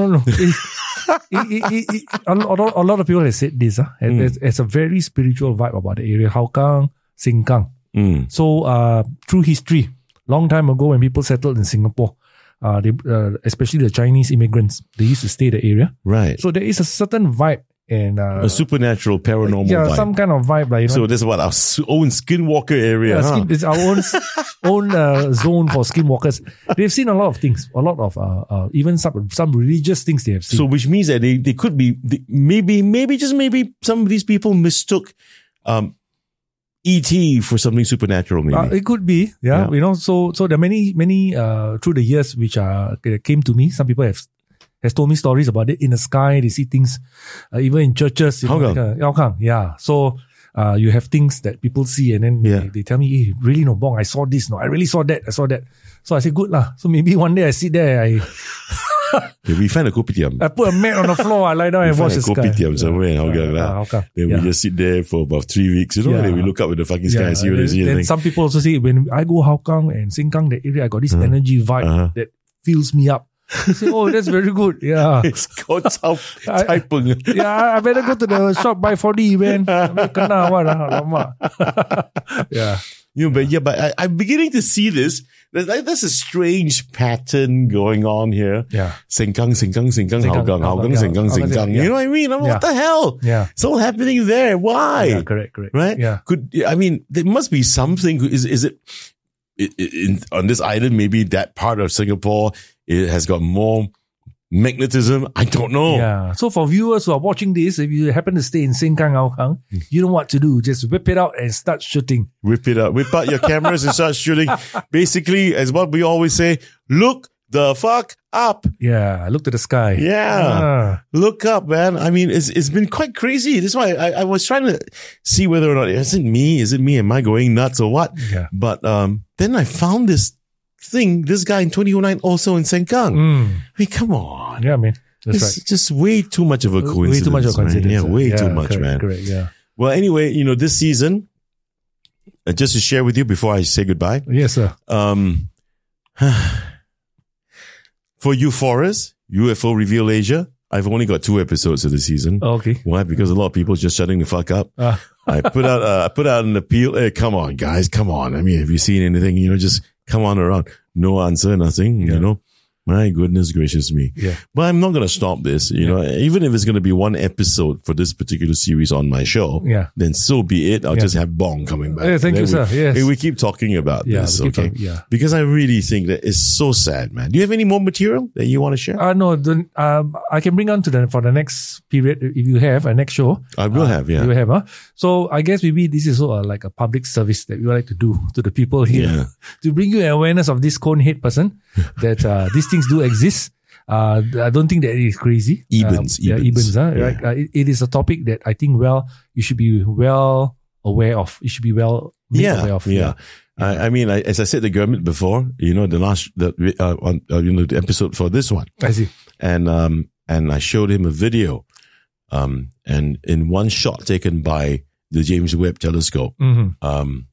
A lot of people have said this. There's a very spiritual vibe about the area. Hougang, Sengkang. So through history, long time ago when people settled in Singapore, they, especially the Chinese immigrants, they used to stay in the area. Right. So there is a certain vibe. And a supernatural, paranormal vibe. Some kind of vibe. Like, so that's what our own Skinwalker area. Yeah, it's our own zone for Skinwalkers. They've seen a lot of things, a lot of even some religious things they have seen. So which means that they could be, maybe some of these people mistook E.T. for something supernatural, maybe. It could be, yeah. So there are many through the years which came to me. Some people has told me stories about it. In the sky, they see things, even in churches. Hougang, yeah. So you have things that people see, and then they tell me, hey, really no, bong, I saw this, no, I really saw that. So I say, good lah. So maybe one day I sit there, we find a kopitiam. I put a mat on the floor, I lie down and watch the sky. Kopitiam somewhere in Hougang. Then we just sit there for about 3 weeks, and then we look up at the fucking sky and see what they see. And some people also say, when I go Hougang and Sengkang, the area, I got this energy vibe that fills me up. I say, oh, that's very good. Yeah. It's called Taipeng. I better go to the shop, buy 4D, man. Yeah. But I'm beginning to see this. There's a strange pattern going on here. Yeah. Sengkang, Hougang, Sengkang. You know what I mean? What the hell? Yeah. It's all happening there. Why? Yeah, correct. Right? Yeah. There must be something. Is it on this island, maybe that part of Singapore, it has got more magnetism? I don't know. Yeah. So for viewers who are watching this, if you happen to stay in Sengkang, Hougang, you know what to do. Just whip it out and start shooting. Whip it out. Whip out your cameras and start shooting. Basically, as what we always say, look the fuck up. Yeah. Look to the sky. Yeah. Look up, man. I mean, it's been quite crazy. This is why I was trying to see whether or not, is it me? Am I going nuts or what? Yeah. But then I found this guy in 2009 also in Sengkang. I mean, come on. Yeah, man. That's it's right. just way too much of a coincidence. Way too much of a coincidence. Right? Yeah, way too much, correct, man. Correct, yeah. Well, anyway, this season, just to share with you before I say goodbye. Yes, sir. For Euphorus, UFO Reveal Asia, I've only got 2 episodes of the season. Okay. Why? Because a lot of people are just shutting the fuck up. I put out an appeal. Hey, come on, guys. Come on. I mean, have you seen anything? Just come on around. No answer, nothing, My goodness gracious me. Yeah. But I'm not going to stop this. You know, even if it's going to be one episode for this particular series on my show, then so be it. I'll just have Bong coming back. Yeah, thank you, sir. Yes. We keep talking about this, okay? Because I really think that it's so sad, man. Do you have any more material that you want to share? No, I can bring on for the next period if you have a next show. I will have, You will have, huh? So I guess maybe this is also like a public service that we would like to do to the people here to bring you awareness of this cone-head person that these things do exist. I don't think that it is crazy. Ebens, right? It is a topic that I think you should be well aware of. You should be well aware of. Yeah. I mean, as I said to Gurmit before, you know, the episode for this one. I see. And I showed him a video, and in one shot taken by the James Webb Telescope, and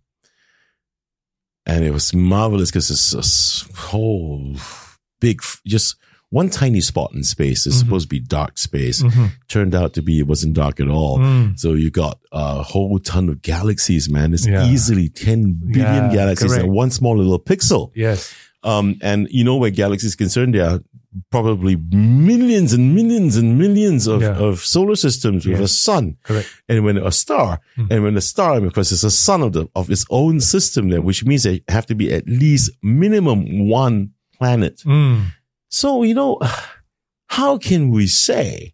it was marvelous because it's a whole big, just one tiny spot in space. It's supposed to be dark space. Turned out to be, it wasn't dark at all. So you got a whole ton of galaxies, man. There's easily 10 billion galaxies in one small little pixel. Yes. And you know, where galaxies is concerned, there are probably millions and millions and millions of solar systems with a sun. Correct. And when a star, and when a star, because it's a sun of its own system there, which means there have to be at least minimum one planet. So, you know, how can we say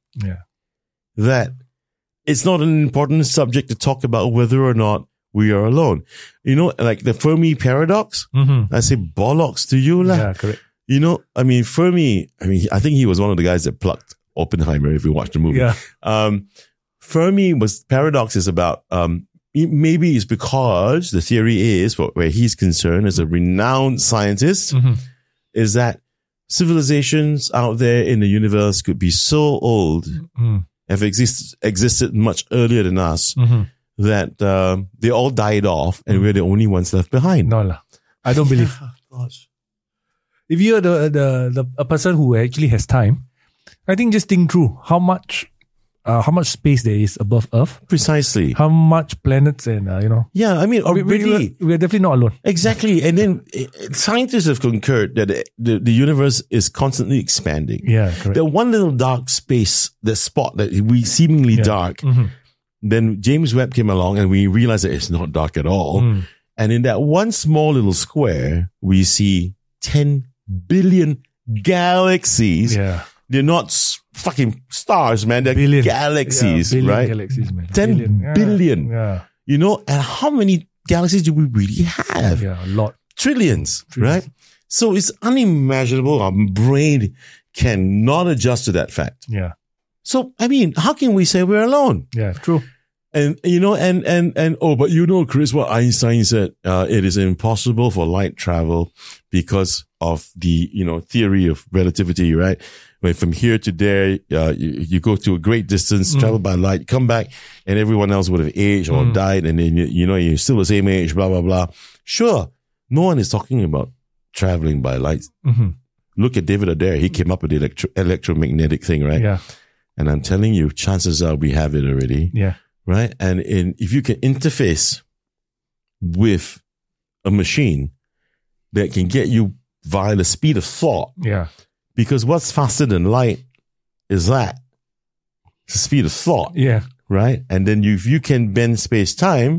that it's not an important subject to talk about whether or not we are alone? You know, like the Fermi paradox, I say bollocks to you. Yeah, correct. You know, I mean, Fermi, I think he was one of the guys that plucked Oppenheimer, if you watch the movie. Yeah. Fermi paradox is about, maybe it's because the theory is, where he's concerned as a renowned scientist, is that civilizations out there in the universe could be so old, have existed much earlier than us, that they all died off and we're the only ones left behind. No, I don't believe. Gosh. If you're a person who actually has time, I think just think through how much space there is above Earth. Precisely. How much planets and, you know. Yeah, I mean, already. We're definitely not alone. Exactly. And then scientists have concurred that the universe is constantly expanding. Yeah, correct. The one little dark space, the spot that we seemingly dark, then James Webb came along and we realized that it's not dark at all. And in that one small little square, we see 10 billion galaxies. Yeah. They're not fucking stars, man. They're galaxies, right? Galaxies, man. 10 billion. Yeah. You know, and how many galaxies do we really have? Yeah, a lot. Trillions, right? So it's unimaginable. Our brain cannot adjust to that fact. Yeah. So, I mean, how can we say we're alone? Yeah, true. And, you know, but you know, Chris, what Einstein said, it is impossible for light travel because of the, you know, theory of relativity, right? When from here to there, you go to a great distance, travel by light, come back, and everyone else would have aged or died, and then, you know, you're still the same age, blah, blah, blah. Sure. No one is talking about traveling by light. Look at David Adair. He came up with the electromagnetic thing, right? Yeah. And I'm telling you, chances are we have it already. Yeah. Right? And if you can interface with a machine that can get you via the speed of thought. Yeah. Because what's faster than light is that. It's the speed of thought. Yeah. Right? And then if you can bend space-time.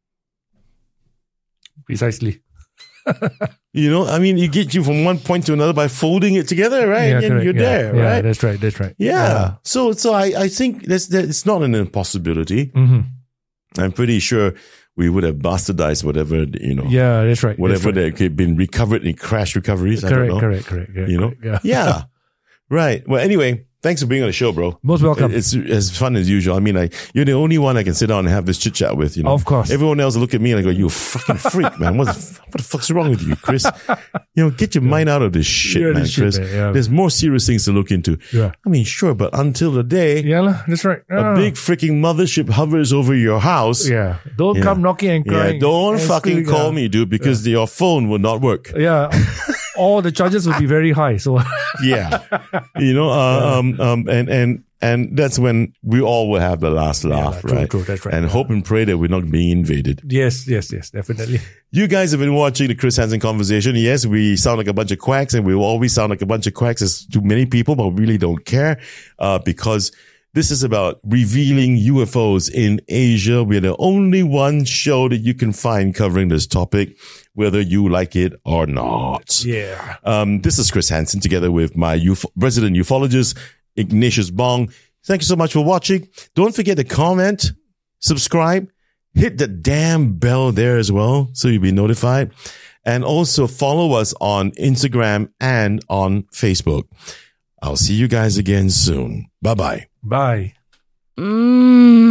Precisely. You know, I mean, you get you from one point to another by folding it together, right? Yeah, and then you're there, right? Yeah, that's right. That's right. Yeah. So I think it's not an impossibility. I'm pretty sure we would have bastardized whatever, you know. Yeah, that's right. Whatever that could have been recovered in crash recoveries. Correct. Yeah, you know? Yeah. Right. Well, anyway, thanks for being on the show, bro. Most welcome. It's as fun as usual. I mean, you're the only one I can sit down and have this chit chat with, you know. Of course. Everyone else will look at me and I go, you fucking freak, man. What the fuck's wrong with you, Chris? You know, get your mind out of this shit, man, Chris. There's more serious things to look into. Yeah. I mean, sure, but until the day. Yeah, that's right. A big freaking mothership hovers over your house. Yeah. Don't come knocking and crying. Yeah, don't fucking call me, dude, because your phone will not work. Yeah. All the charges will be very high. So yeah, you know, and And that's when we all will have the last laugh, right? True, that's right. And hope and pray that we're not being invaded. Yes, definitely. You guys have been watching the Chris Hansen Conversation. Yes, we sound like a bunch of quacks, and we will always sound like a bunch of quacks as to many people, but we really don't care, because this is about revealing UFOs in Asia. We're the only one show that you can find covering this topic, whether you like it or not. Yeah. This is Chris Hansen together with my resident ufologist, Ignatius Bong. Thank you so much for watching. Don't forget to comment, subscribe, hit the damn bell there as well so you'll be notified. And also follow us on Instagram and on Facebook. I'll see you guys again soon. Bye-bye. Bye.